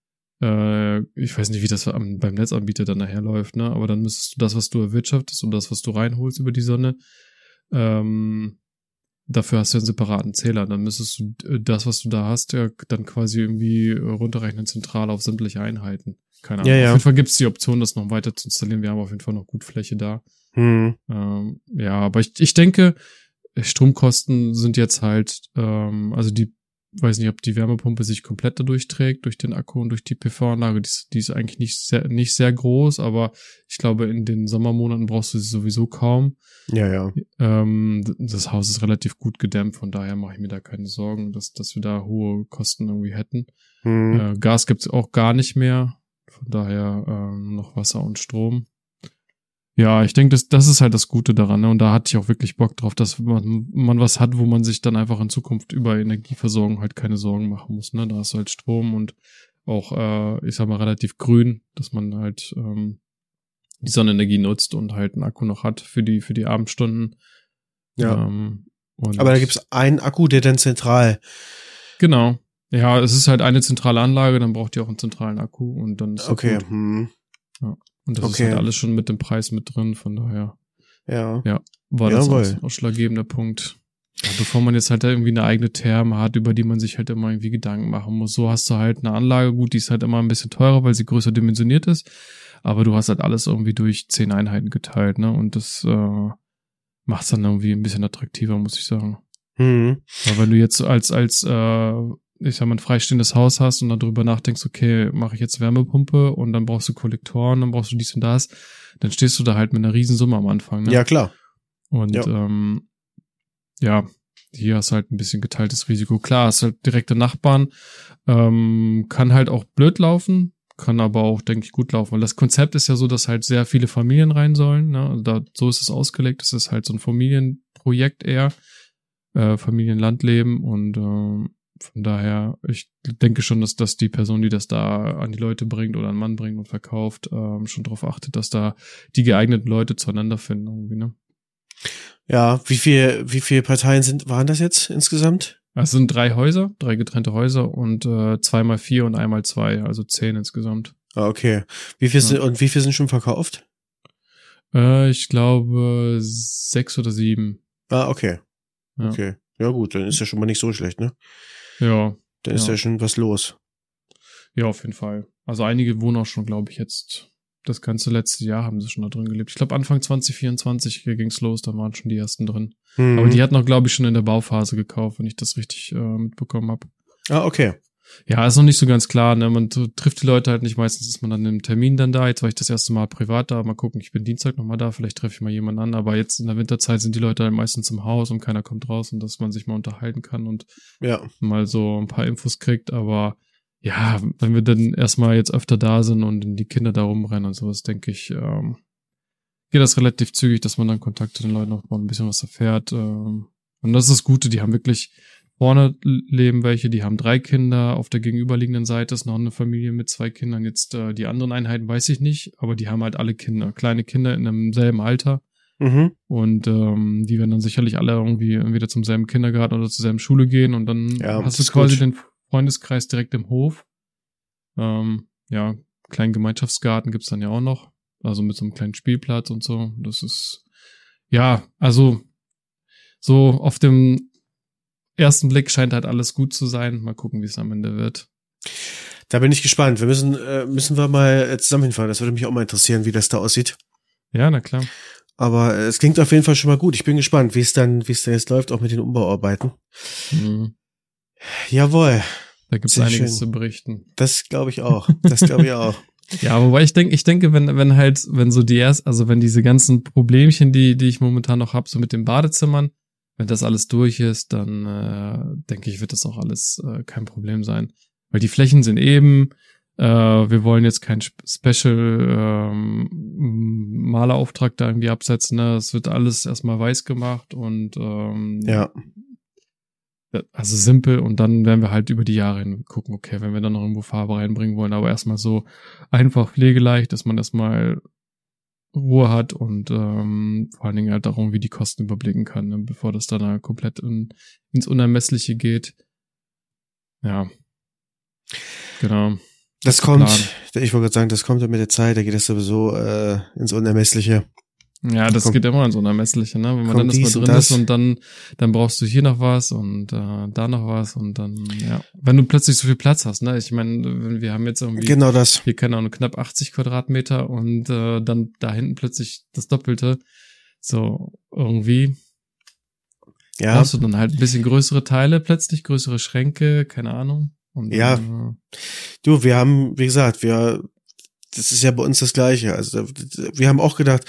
Äh, ich weiß nicht, wie das am, beim Netzanbieter dann nachher läuft, ne? Aber dann müsstest du das, was du erwirtschaftest und das, was du reinholst über die Sonne, ähm, dafür hast du einen separaten Zähler. Dann müsstest du das, was du da hast, ja dann quasi irgendwie runterrechnen zentral auf sämtliche Einheiten. Keine Ahnung. Ja, ja. Auf jeden Fall gibt es die Option, das noch weiter zu installieren. Wir haben auf jeden Fall noch gut Fläche da. Hm. Ähm, ja, aber ich, ich denke, Stromkosten sind jetzt halt, ähm, also die, weiß nicht, ob die Wärmepumpe sich komplett dadurch trägt, durch den Akku und durch die P V-Anlage, die, die ist eigentlich nicht sehr, nicht sehr groß, aber ich glaube, in den Sommermonaten brauchst du sie sowieso kaum. Ja, ja. Ähm, das Haus ist relativ gut gedämmt, von daher mache ich mir da keine Sorgen, dass, dass wir da hohe Kosten irgendwie hätten. Hm. Äh, Gas gibt's auch gar nicht mehr, von daher ähm, noch Wasser und Strom. Ja, ich denke, das, das ist halt das Gute daran, ne? Und da hatte ich auch wirklich Bock drauf, dass man, man was hat, wo man sich dann einfach in Zukunft über Energieversorgung halt keine Sorgen machen muss, ne? Da hast du halt Strom und auch, äh, ich sag mal, relativ grün, dass man halt ähm, die Sonnenenergie nutzt und halt einen Akku noch hat für die für die Abendstunden. Ja. Ähm, und aber da gibt's einen Akku, der dann zentral. Genau. Ja, es ist halt eine zentrale Anlage, dann braucht ihr auch einen zentralen Akku und dann ist okay. Gut. Hm. Ja. Und das okay. ist halt alles schon mit dem Preis mit drin, von daher. Ja. Ja, war das Jawohl. ein ausschlaggebender Punkt. Ja, bevor man jetzt halt irgendwie eine eigene Therme hat, über die man sich halt immer irgendwie Gedanken machen muss. So hast du halt eine Anlage, gut, die ist halt immer ein bisschen teurer, weil sie größer dimensioniert ist. Aber du hast halt alles irgendwie durch zehn Einheiten geteilt, ne? Und das äh, macht's dann irgendwie ein bisschen attraktiver, muss ich sagen. Hm. Aber wenn du jetzt als, als, äh, ich sag mal, ein freistehendes Haus hast und dann drüber nachdenkst, okay, mache ich jetzt Wärmepumpe und dann brauchst du Kollektoren, dann brauchst du dies und das, dann stehst du da halt mit einer Riesensumme am Anfang, ne? Ja, klar. Und ja. ähm, ja, hier hast halt ein bisschen geteiltes Risiko. Klar, hast halt direkte Nachbarn, ähm, kann halt auch blöd laufen, kann aber auch, denke ich, gut laufen. Weil das Konzept ist ja so, dass halt sehr viele Familien rein sollen, ne? Also da, so ist es ausgelegt, es ist halt so ein Familienprojekt eher, äh, Familienlandleben und äh, von daher, ich denke schon, dass, dass die Person, die das da an die Leute bringt oder an den Mann bringt und verkauft, ähm, schon darauf achtet, dass da die geeigneten Leute zueinander finden irgendwie, ne? Ja, wie viel, wie viele Parteien sind, waren das jetzt insgesamt? Es sind drei Häuser, drei getrennte Häuser und äh, zwei mal vier und einmal zwei, also zehn insgesamt. Ah, okay. Wie viel Ja. sind, und wie viel sind schon verkauft? Äh, ich glaube sechs oder sieben. Ah, okay. Ja. Okay. Ja gut, dann ist ja schon mal nicht so schlecht, ne? Ja. Dann ist ja. ja schon was los. Ja, auf jeden Fall. Also einige wohnen auch schon, glaube ich, jetzt das ganze letzte Jahr haben sie schon da drin gelebt. Ich glaube, Anfang zwanzig vierundzwanzig ging's los, da waren schon die ersten drin. Mhm. Aber die hatten auch, glaube ich, schon in der Bauphase gekauft, wenn ich das richtig äh, mitbekommen habe. Ah, okay. Ja, ist noch nicht so ganz klar, ne? Man t- trifft die Leute halt nicht. Meistens ist man dann im Termin dann da. Jetzt war ich das erste Mal privat da. Mal gucken, ich bin Dienstag nochmal da. Vielleicht treffe ich mal jemanden an. Aber jetzt in der Winterzeit sind die Leute halt meistens im Haus und keiner kommt raus und dass man sich mal unterhalten kann und Ja. mal so ein paar Infos kriegt. Aber ja, wenn wir dann erstmal jetzt öfter da sind und die Kinder da rumrennen und sowas, denke ich, ähm, geht das relativ zügig, dass man dann Kontakt zu den Leuten aufbaut, ein bisschen was erfährt. Ähm, und das ist das Gute, die haben wirklich, vorne leben welche, die haben drei Kinder, auf der gegenüberliegenden Seite ist noch eine Familie mit zwei Kindern. Jetzt äh, die anderen Einheiten weiß ich nicht, aber die haben halt alle Kinder, kleine Kinder in einem selben Alter. Mhm. Und ähm, die werden dann sicherlich alle irgendwie entweder zum selben Kindergarten oder zur selben Schule gehen und dann Ja, hast du ist quasi gut. den Freundeskreis direkt im Hof. Ähm, ja, kleinen Gemeinschaftsgarten gibt's dann ja auch noch. Also mit so einem kleinen Spielplatz und so. Das ist, ja, also so auf dem ersten Blick scheint halt alles gut zu sein. Mal gucken, wie es am Ende wird. Da bin ich gespannt. Wir müssen, äh, müssen wir mal äh, zusammen hinfahren. Das würde mich auch mal interessieren, wie das da aussieht. Ja, na klar. Aber es klingt auf jeden Fall schon mal gut. Ich bin gespannt, wie es dann, wie es dann jetzt läuft, auch mit den Umbauarbeiten. Mhm. Jawohl. Da gibt es einiges schön zu berichten. Das glaube ich auch. Das glaube ich auch. Ja, wobei ich denke, ich denke, wenn, wenn halt, wenn so die erst, also wenn diese ganzen Problemchen, die, die ich momentan noch habe, so mit den Badezimmern, wenn das alles durch ist, dann äh, denke ich, wird das auch alles äh, kein Problem sein. Weil die Flächen sind eben, äh, wir wollen jetzt keinen Special ähm, Malerauftrag da irgendwie absetzen, ne? Es wird alles erstmal weiß gemacht und ähm, ja. Also simpel, und dann werden wir halt über die Jahre hin gucken, okay, wenn wir dann noch irgendwo Farbe reinbringen wollen, aber erstmal so einfach pflegeleicht, dass man erstmal Ruhe hat und ähm, vor allen Dingen halt darum, wie die Kosten überblicken kann, ne, bevor das dann halt komplett in, ins Unermessliche geht. Ja. Genau. Das, das kommt, Plan. Ich wollte gerade sagen, das kommt mit der Zeit, da geht es sowieso äh, ins Unermessliche. Ja, das kommt, geht immer ins Unermessliche, ne? Wenn man dann erstmal drin ist und dann, dann brauchst du hier noch was und äh, da noch was und dann, ja. Wenn du plötzlich so viel Platz hast, ne? Ich meine, wir haben jetzt irgendwie, genau das. Hier keine Ahnung, knapp achtzig Quadratmeter und äh, dann da hinten plötzlich das Doppelte. So, irgendwie. Ja. Brauchst du dann halt ein bisschen größere Teile plötzlich, größere Schränke, keine Ahnung. Und, ja. Äh, du, wir haben, wie gesagt, wir, das ist ja bei uns das Gleiche. Also, wir haben auch gedacht,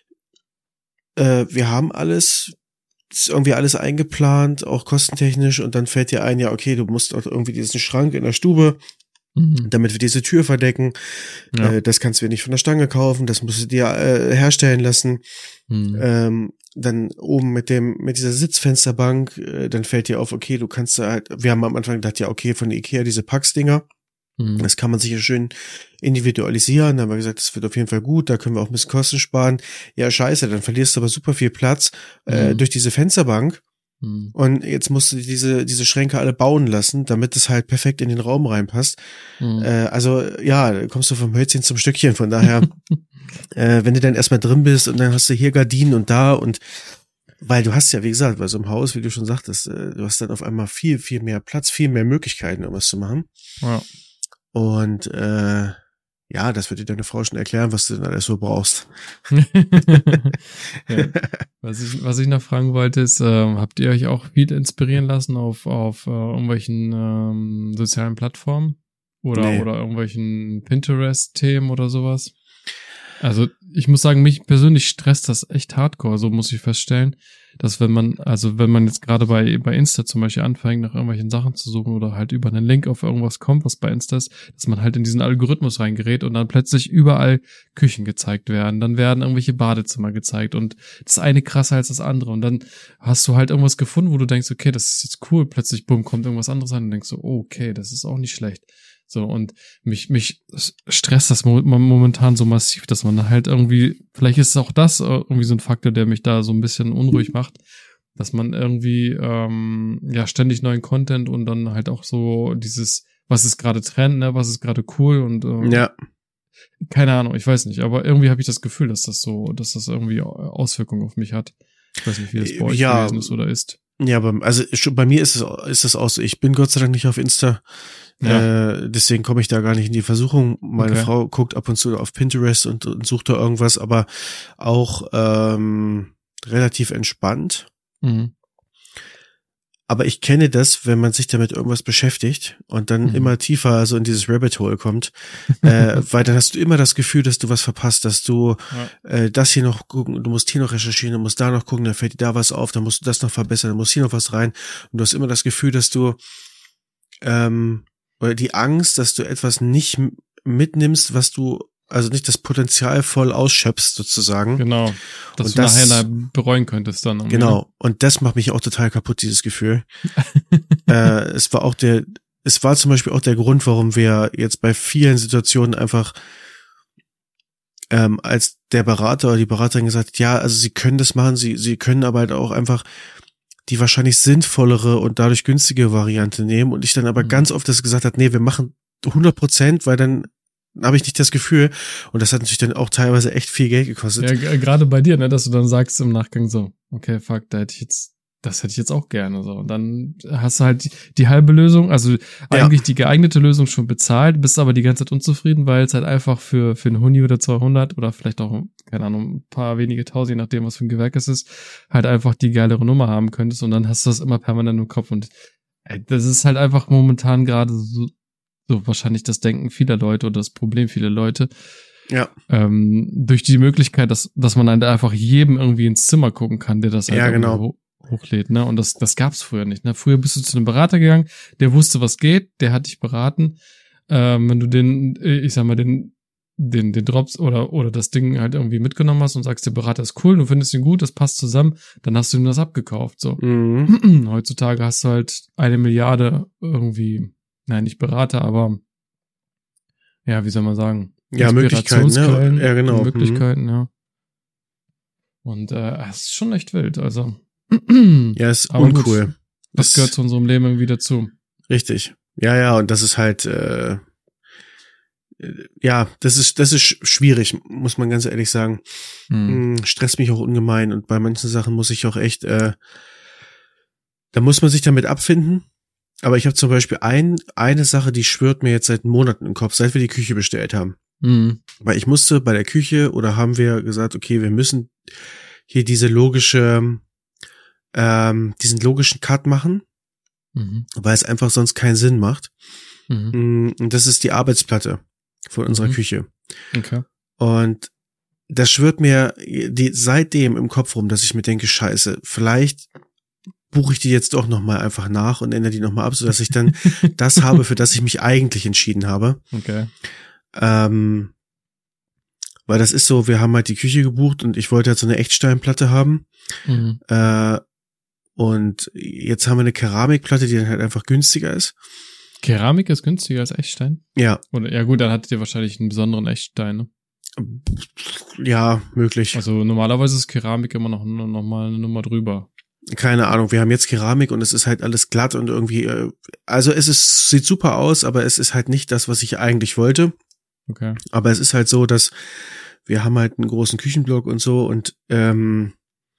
wir haben alles, ist irgendwie alles eingeplant, auch kostentechnisch, und dann fällt dir ein, ja, okay, du musst auch irgendwie diesen Schrank in der Stube, mhm. damit wir diese Tür verdecken, ja. äh, das kannst du nicht von der Stange kaufen, das musst du dir äh, herstellen lassen, mhm. ähm, dann oben mit dem, mit dieser Sitzfensterbank, äh, dann fällt dir auf, okay, du kannst da halt, wir haben am Anfang gedacht, ja, okay, von Ikea diese Packsdinger, das kann man sich ja schön individualisieren. Dann haben wir gesagt, das wird auf jeden Fall gut, da können wir auch ein bisschen Kosten sparen. Ja, scheiße, dann verlierst du aber super viel Platz äh, mhm. durch diese Fensterbank. Mhm. Und jetzt musst du diese diese Schränke alle bauen lassen, damit es halt perfekt in den Raum reinpasst. Mhm. Äh, also ja, da kommst du vom Hölzchen zum Stückchen. Von daher, äh, wenn du dann erstmal drin bist und dann hast du hier Gardinen und da und weil du hast ja, wie gesagt, bei so einem Haus, wie du schon sagtest, äh, du hast dann auf einmal viel, viel mehr Platz, viel mehr Möglichkeiten, um was zu machen. Ja. Und äh, ja, das wird dir deine Frau schon erklären, was du denn alles so brauchst. Ja. Was ich, was ich noch fragen wollte, ist, ähm, habt ihr euch auch viel inspirieren lassen auf auf äh, irgendwelchen ähm, sozialen Plattformen oder nee. oder irgendwelchen Pinterest-Themen oder sowas? Also ich muss sagen, mich persönlich stresst das echt hardcore, so muss ich feststellen, dass wenn man, also wenn man jetzt gerade bei bei Insta zum Beispiel anfängt, nach irgendwelchen Sachen zu suchen oder halt über einen Link auf irgendwas kommt, was bei Insta ist, dass man halt in diesen Algorithmus reingerät und dann plötzlich überall Küchen gezeigt werden, dann werden irgendwelche Badezimmer gezeigt und das eine krasser als das andere und dann hast du halt irgendwas gefunden, wo du denkst, okay, das ist jetzt cool, plötzlich bumm, kommt irgendwas anderes an und denkst so, oh, okay, das ist auch nicht schlecht. So, und mich, mich stresst das momentan so massiv, dass man halt irgendwie, vielleicht ist auch das irgendwie so ein Faktor, der mich da so ein bisschen unruhig macht, dass man irgendwie, ähm, ja, ständig neuen Content und dann halt auch so dieses, was ist gerade Trend, ne, was ist gerade cool und, ähm, ja. Keine Ahnung, ich weiß nicht, aber irgendwie habe ich das Gefühl, dass das so, dass das irgendwie Auswirkungen auf mich hat. Ich weiß nicht, wie das bei euch ja. gewesen ist oder ist. Ja, aber also schon bei mir ist es ist es auch so. Ich bin Gott sei Dank nicht auf Insta, ja. äh, deswegen komme ich da gar nicht in die Versuchung. Meine okay. Frau guckt ab und zu auf Pinterest und, und sucht da irgendwas, aber auch ähm, relativ entspannt. Mhm. Aber ich kenne das, wenn man sich damit irgendwas beschäftigt und dann mhm. immer tiefer so in dieses Rabbit Hole kommt, äh, weil dann hast du immer das Gefühl, dass du was verpasst, dass du ja. äh, das hier noch gucken, du musst hier noch recherchieren, du musst da noch gucken, dann fällt dir da was auf, dann musst du das noch verbessern, dann muss hier noch was rein und du hast immer das Gefühl, dass du ähm, oder die Angst, dass du etwas nicht mitnimmst, was du also nicht das Potenzial voll ausschöpfst sozusagen. Genau, dass und du das, nachher bereuen könntest dann. Irgendwie. Genau, und das macht mich auch total kaputt, dieses Gefühl. äh, es war auch der, es war zum Beispiel auch der Grund, warum wir jetzt bei vielen Situationen einfach ähm, als der Berater oder die Beraterin gesagt hat, ja, also sie können das machen, sie sie können aber halt auch einfach die wahrscheinlich sinnvollere und dadurch günstige Variante nehmen und ich dann aber mhm. ganz oft das gesagt hat, nee, wir machen hundert Prozent, weil dann habe ich nicht das Gefühl. Und das hat natürlich dann auch teilweise echt viel Geld gekostet. Ja, g- gerade bei dir, ne, dass du dann sagst im Nachgang so, okay, fuck, da hätte ich jetzt das hätte ich jetzt auch gerne so. Und dann hast du halt die, die halbe Lösung, also eigentlich ja. die geeignete Lösung schon bezahlt, bist aber die ganze Zeit unzufrieden, weil es halt einfach für für einen Huni oder zweihundert oder vielleicht auch, keine Ahnung, ein paar wenige tausend, je nachdem, was für ein Gewerk es ist, halt einfach die geilere Nummer haben könntest und dann hast du das immer permanent im Kopf und ey, das ist halt einfach momentan gerade so, so wahrscheinlich das Denken vieler Leute oder das Problem vieler Leute. Ja. Ähm, durch die Möglichkeit, dass dass man halt einfach jedem irgendwie ins Zimmer gucken kann, der das halt ja, genau. ho- hochlädt, ne? Und das das gab's früher nicht, ne? Früher bist du zu einem Berater gegangen, der wusste, was geht, der hat dich beraten. Ähm, wenn du den, ich sag mal, den den den Drops oder oder das Ding halt irgendwie mitgenommen hast und sagst, der Berater ist cool, du findest ihn gut, das passt zusammen, dann hast du ihm das abgekauft, so. Mhm. Heutzutage hast du halt eine Milliarde irgendwie, nein, nicht Berater, aber ja, wie soll man sagen? Ja, Möglichkeiten, ne? Ja, genau. Möglichkeiten, mhm. ja. Und äh, es ist schon echt wild, also. Ja, ist uncool. Gut, das, das gehört zu unserem Leben irgendwie dazu. Richtig. Ja, ja, und das ist halt, äh, ja, das ist, das ist schwierig, muss man ganz ehrlich sagen. Hm. Stresst mich auch ungemein und bei manchen Sachen muss ich auch echt, äh, da muss man sich damit abfinden. Aber ich habe zum Beispiel ein, eine Sache, die schwört mir jetzt seit Monaten im Kopf, seit wir die Küche bestellt haben. Mhm. Weil ich musste bei der Küche oder haben wir gesagt, okay, wir müssen hier diese logische, ähm, diesen logischen Cut machen, mhm. weil es einfach sonst keinen Sinn macht. Mhm. Und das ist die Arbeitsplatte von unserer mhm. Küche. Okay. Und das schwört mir die, seitdem im Kopf rum, dass ich mir denke, scheiße, vielleicht buche ich die jetzt doch nochmal einfach nach und ändere die nochmal ab, sodass ich dann das habe, für das ich mich eigentlich entschieden habe. Okay. Ähm, weil das ist so, wir haben halt die Küche gebucht und ich wollte halt so eine Echtsteinplatte haben. Mhm. Äh, und jetzt haben wir eine Keramikplatte, die dann halt einfach günstiger ist. Keramik ist günstiger als Echtstein? Ja. Oder ja gut, dann hattet ihr wahrscheinlich einen besonderen Echtstein, ne? Ja, möglich. Also normalerweise ist Keramik immer noch, noch mal eine Nummer drüber. Keine Ahnung, wir haben jetzt Keramik und es ist halt alles glatt und irgendwie, also es ist, sieht super aus, aber es ist halt nicht das, was ich eigentlich wollte. Okay. Aber es ist halt so, dass wir haben halt einen großen Küchenblock und so und ähm,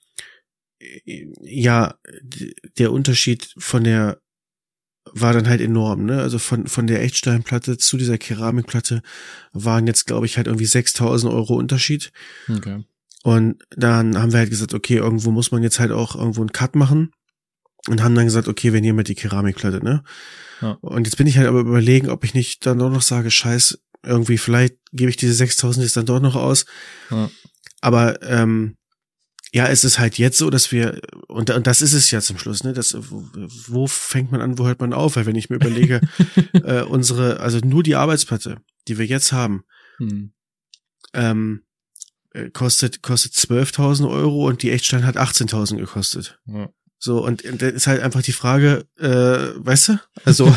ja, der Unterschied von der war dann halt enorm, ne? Also von von der Echtsteinplatte zu dieser Keramikplatte waren jetzt, glaube ich, halt irgendwie sechstausend Euro Unterschied. Okay. Und dann haben wir halt gesagt, okay, irgendwo muss man jetzt halt auch irgendwo einen Cut machen und haben dann gesagt, okay, wir nehmen halt die Keramikplatte, ne? Ja. Und jetzt bin ich halt aber überlegen, ob ich nicht dann doch noch sage, scheiß, irgendwie vielleicht gebe ich diese sechstausend jetzt dann doch noch aus. Ja. Aber ähm, ja, es ist halt jetzt so, dass wir, und, und das ist es ja zum Schluss, ne? Das, wo, wo fängt man an, wo hört man auf? Weil wenn ich mir überlege, äh, unsere, also nur die Arbeitsplatte, die wir jetzt haben, hm. ähm, kostet kostet zwölftausend Euro und die Echtstein hat achtzehntausend gekostet. Ja. So, und, und dann ist halt einfach die Frage, äh, weißt du? Also.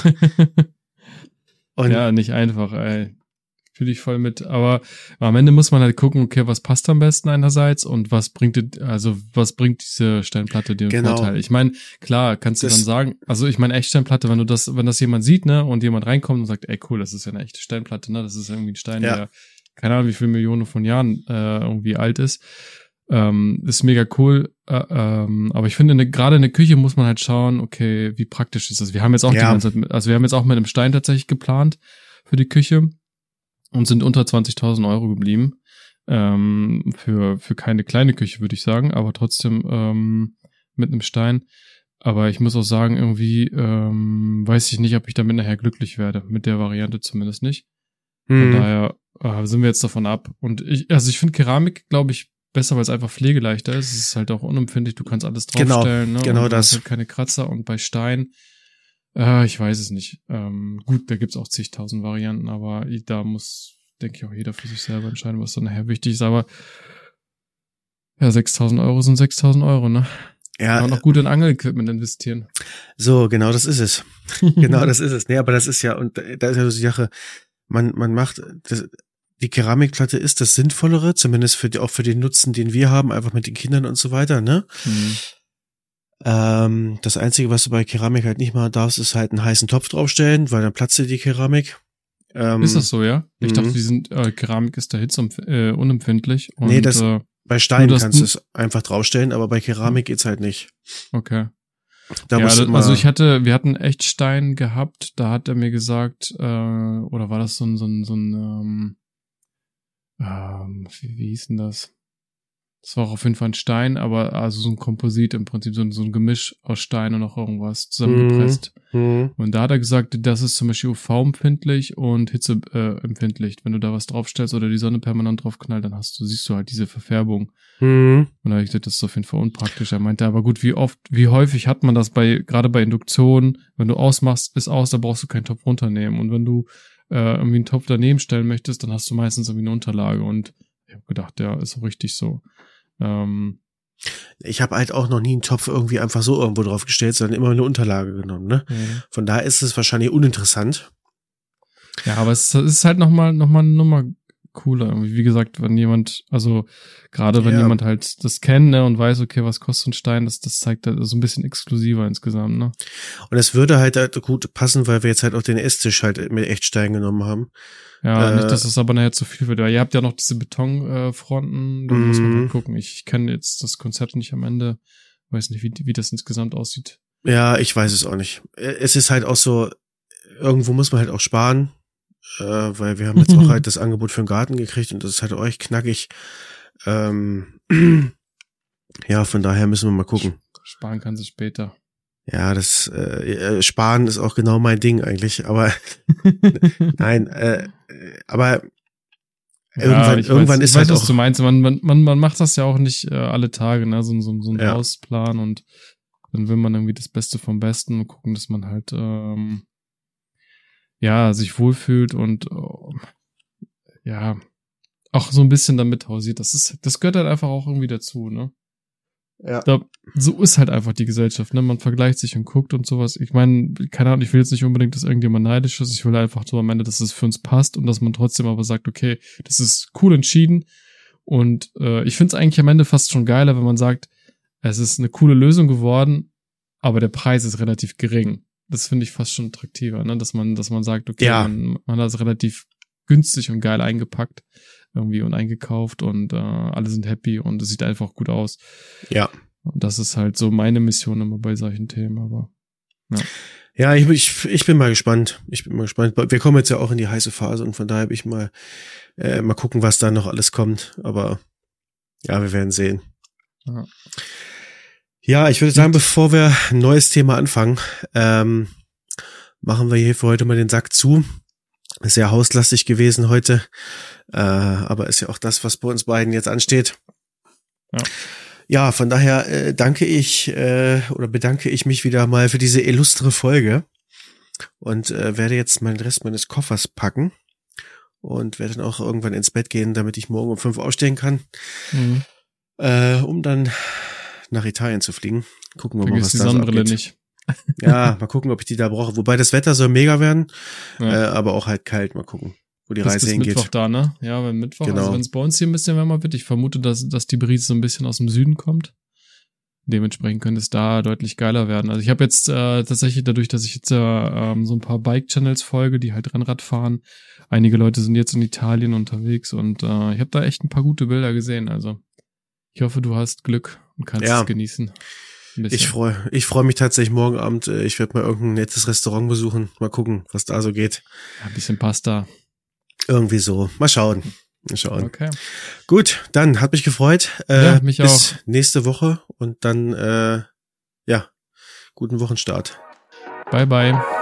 und ja, nicht einfach, ey. Fühle ich voll mit. Aber am Ende muss man halt gucken, okay, was passt am besten einerseits und was bringt, also was bringt diese Steinplatte dir genau. Vorteil? Ich meine, klar, kannst du das dann sagen, also ich meine, Echtsteinplatte, wenn du das, wenn das jemand sieht, ne, und jemand reinkommt und sagt, ey, cool, das ist ja eine echte Steinplatte, ne, das ist irgendwie ein Stein, ja. der keine Ahnung, wie viele Millionen von Jahren äh, irgendwie alt ist. Ähm, ist mega cool. Äh, ähm, aber ich finde, ne, gerade in der Küche muss man halt schauen, okay, wie praktisch ist das. Wir haben jetzt auch ja. die ganze Zeit, mit, also wir haben jetzt auch mit einem Stein tatsächlich geplant für die Küche und sind unter zwanzigtausend Euro geblieben. Ähm, für für keine kleine Küche, würde ich sagen, aber trotzdem ähm, mit einem Stein. Aber ich muss auch sagen, irgendwie ähm, weiß ich nicht, ob ich damit nachher glücklich werde. Mit der Variante zumindest nicht. Von mhm. daher äh, sind wir jetzt davon ab. Und ich, also ich finde Keramik, glaube ich, besser, weil es einfach pflegeleichter ist. Es ist halt auch unempfindlich, du kannst alles draufstellen. Genau, ne? genau und das. Du hast halt keine Kratzer. Und bei Stein, äh, ich weiß es nicht. Ähm, gut, da gibt's auch zigtausend Varianten, aber da muss, denke ich, auch jeder für sich selber entscheiden, was dann nachher wichtig ist. Aber ja, sechstausend Euro sind sechstausend Euro, ne? Ja. Kann man auch gut in Angel-Equipment investieren. So, genau das ist es. Genau das ist es. Nee, aber das ist ja, und da ist ja so die Sache, man, man macht, das, die Keramikplatte ist das Sinnvollere, zumindest für die, auch für den Nutzen, den wir haben, einfach mit den Kindern und so weiter, ne? Mhm. Ähm, das Einzige, was du bei Keramik halt nicht machen darfst, ist halt einen heißen Topf draufstellen, weil dann platzt dir die Keramik. Ähm, ist das so, ja? Ich mhm. dachte, die sind, äh, Keramik ist da hitze äh, unempfindlich. Und, nee, das, äh, Bei Stein Nur, dass kannst du du- es einfach draufstellen, aber bei Keramik geht's halt nicht. Okay. Da ja, musst du das, immer, also ich hatte, wir hatten echt Stein gehabt, da hat er mir gesagt, äh, oder war das so ein, so ein, so ein, ähm, ähm, wie, wie hieß denn das? Das war auch auf jeden Fall ein Stein, aber also so ein Komposit im Prinzip, so ein, so ein Gemisch aus Stein und noch irgendwas zusammengepresst. hm, Und da hat er gesagt, das ist zum Beispiel U V-empfindlich und hitzeempfindlich. Wenn du da was draufstellst oder die Sonne permanent draufknallt, dann hast du, siehst du halt diese Verfärbung. hm. Und da habe ich gesagt, das ist auf jeden Fall unpraktisch. Er meinte, aber gut, wie oft, wie häufig hat man das bei, gerade bei Induktion, wenn du ausmachst, ist aus, da brauchst du keinen Topf runternehmen. Und wenn du äh, irgendwie einen Topf daneben stellen möchtest, dann hast du meistens irgendwie eine Unterlage. Und ich habe gedacht, ja, ist auch richtig so. Ähm, Ich habe halt auch noch nie einen Topf irgendwie einfach so irgendwo drauf gestellt, sondern immer eine Unterlage genommen, ne? ja. Von daher ist es wahrscheinlich uninteressant. Ja, aber es ist halt nochmal noch mal eine Nummer cooler. Irgendwie. Wie gesagt, wenn jemand, also gerade wenn Ja. jemand halt das kennt, ne, und weiß, okay, was kostet ein Stein, das, das zeigt halt so ein bisschen exklusiver insgesamt, ne? Und es würde halt, halt gut passen, weil wir jetzt halt auch den Esstisch halt mit Echtstein genommen haben. Ja, Äh, nicht, dass es aber nachher zu viel wird. Weil ihr habt ja noch diese Betonfronten, da muss man Mhm. halt gucken. Ich, ich kenne jetzt das Konzept nicht am Ende. Weiß nicht, wie, wie das insgesamt aussieht. Ja, ich weiß es auch nicht. Es ist halt auch so, irgendwo muss man halt auch sparen, äh, weil wir haben jetzt auch halt das Angebot für den Garten gekriegt und das ist halt auch echt knackig. Ähm, ja, von daher müssen wir mal gucken. Sparen kann sie später. Ja, das äh, äh, Sparen ist auch genau mein Ding eigentlich, aber nein, äh, aber irgendwann, ich irgendwann weiß, ist ich halt weiß, was auch, du meinst. Man, man, man, man macht das ja auch nicht äh, alle Tage, ne? So, so, so ein Ja. Hausplan und dann will man irgendwie das Beste vom Besten und gucken, dass man halt ähm, ja sich wohlfühlt und äh, ja auch so ein bisschen damit hausiert. Das ist, das gehört halt einfach auch irgendwie dazu, ne? ja, Da, so ist halt einfach die Gesellschaft, ne? Man vergleicht sich und guckt und sowas. Ich meine, keine Ahnung, ich will jetzt nicht unbedingt, dass irgendjemand neidisch ist. Ich will einfach so am Ende, dass es für uns passt und dass man trotzdem aber sagt, okay, das ist cool entschieden. Und äh, ich finde es eigentlich am Ende fast schon geiler, wenn man sagt, es ist eine coole Lösung geworden, aber der Preis ist relativ gering. Das finde ich fast schon attraktiver, ne? Dass man, dass man sagt, okay, Ja. man, man hat es relativ günstig und geil eingepackt irgendwie und eingekauft und äh, alle sind happy und es sieht einfach gut aus. ja. Und das ist halt so meine Mission immer bei solchen Themen, aber Ja, ich, ich, ich bin mal gespannt. Ich bin mal gespannt. Wir kommen jetzt ja auch in die heiße Phase und von daher bin ich mal, äh, mal gucken, was da noch alles kommt. Aber ja, wir werden sehen. Ja. Ja, ich würde sagen, bevor wir ein neues Thema anfangen, ähm, machen wir hier für heute mal den Sack zu. Ist ja hauslastig gewesen heute, äh, aber ist ja auch das, was bei uns beiden jetzt ansteht. Ja. Ja, von daher äh, danke ich äh, oder bedanke ich mich wieder mal für diese illustre Folge und äh, werde jetzt meinen Rest meines Koffers packen und werde dann auch irgendwann ins Bett gehen, damit ich morgen um fünf aufstehen kann, Mhm. äh, um dann nach Italien zu fliegen. Gucken wir Vergiss mal, was die da so Sonnenbrille abgeht. nicht. Ja, mal gucken, ob ich die da brauche. Wobei das Wetter soll mega werden, Ja. äh, aber auch halt kalt. Mal gucken, wo die Bis, Reise bis hingeht. Mittwoch da, ne? Ja, wenn Mittwoch, Genau. also wenn es bei uns hier ein bisschen wärmer wird, ich vermute, dass, dass die Brise so ein bisschen aus dem Süden kommt. Dementsprechend könnte es da deutlich geiler werden. Also ich habe jetzt äh, tatsächlich dadurch, dass ich jetzt äh, ähm, so ein paar Bike-Channels folge, die halt Rennrad fahren. Einige Leute sind jetzt in Italien unterwegs und äh, ich habe da echt ein paar gute Bilder gesehen. Also ich hoffe, du hast Glück und kannst Ja. es genießen. Ein bisschen. Ich freue ich freu mich tatsächlich morgen Abend. äh, Ich werde mal irgendein nettes Restaurant besuchen. Mal gucken, was da so geht. Ja, ein bisschen Pasta. Irgendwie so. Mal schauen. Mal schauen. Okay. Gut, dann hat mich gefreut. Äh, Ja, mich bis auch. nächste Woche und dann, äh, ja, guten Wochenstart. Bye, bye.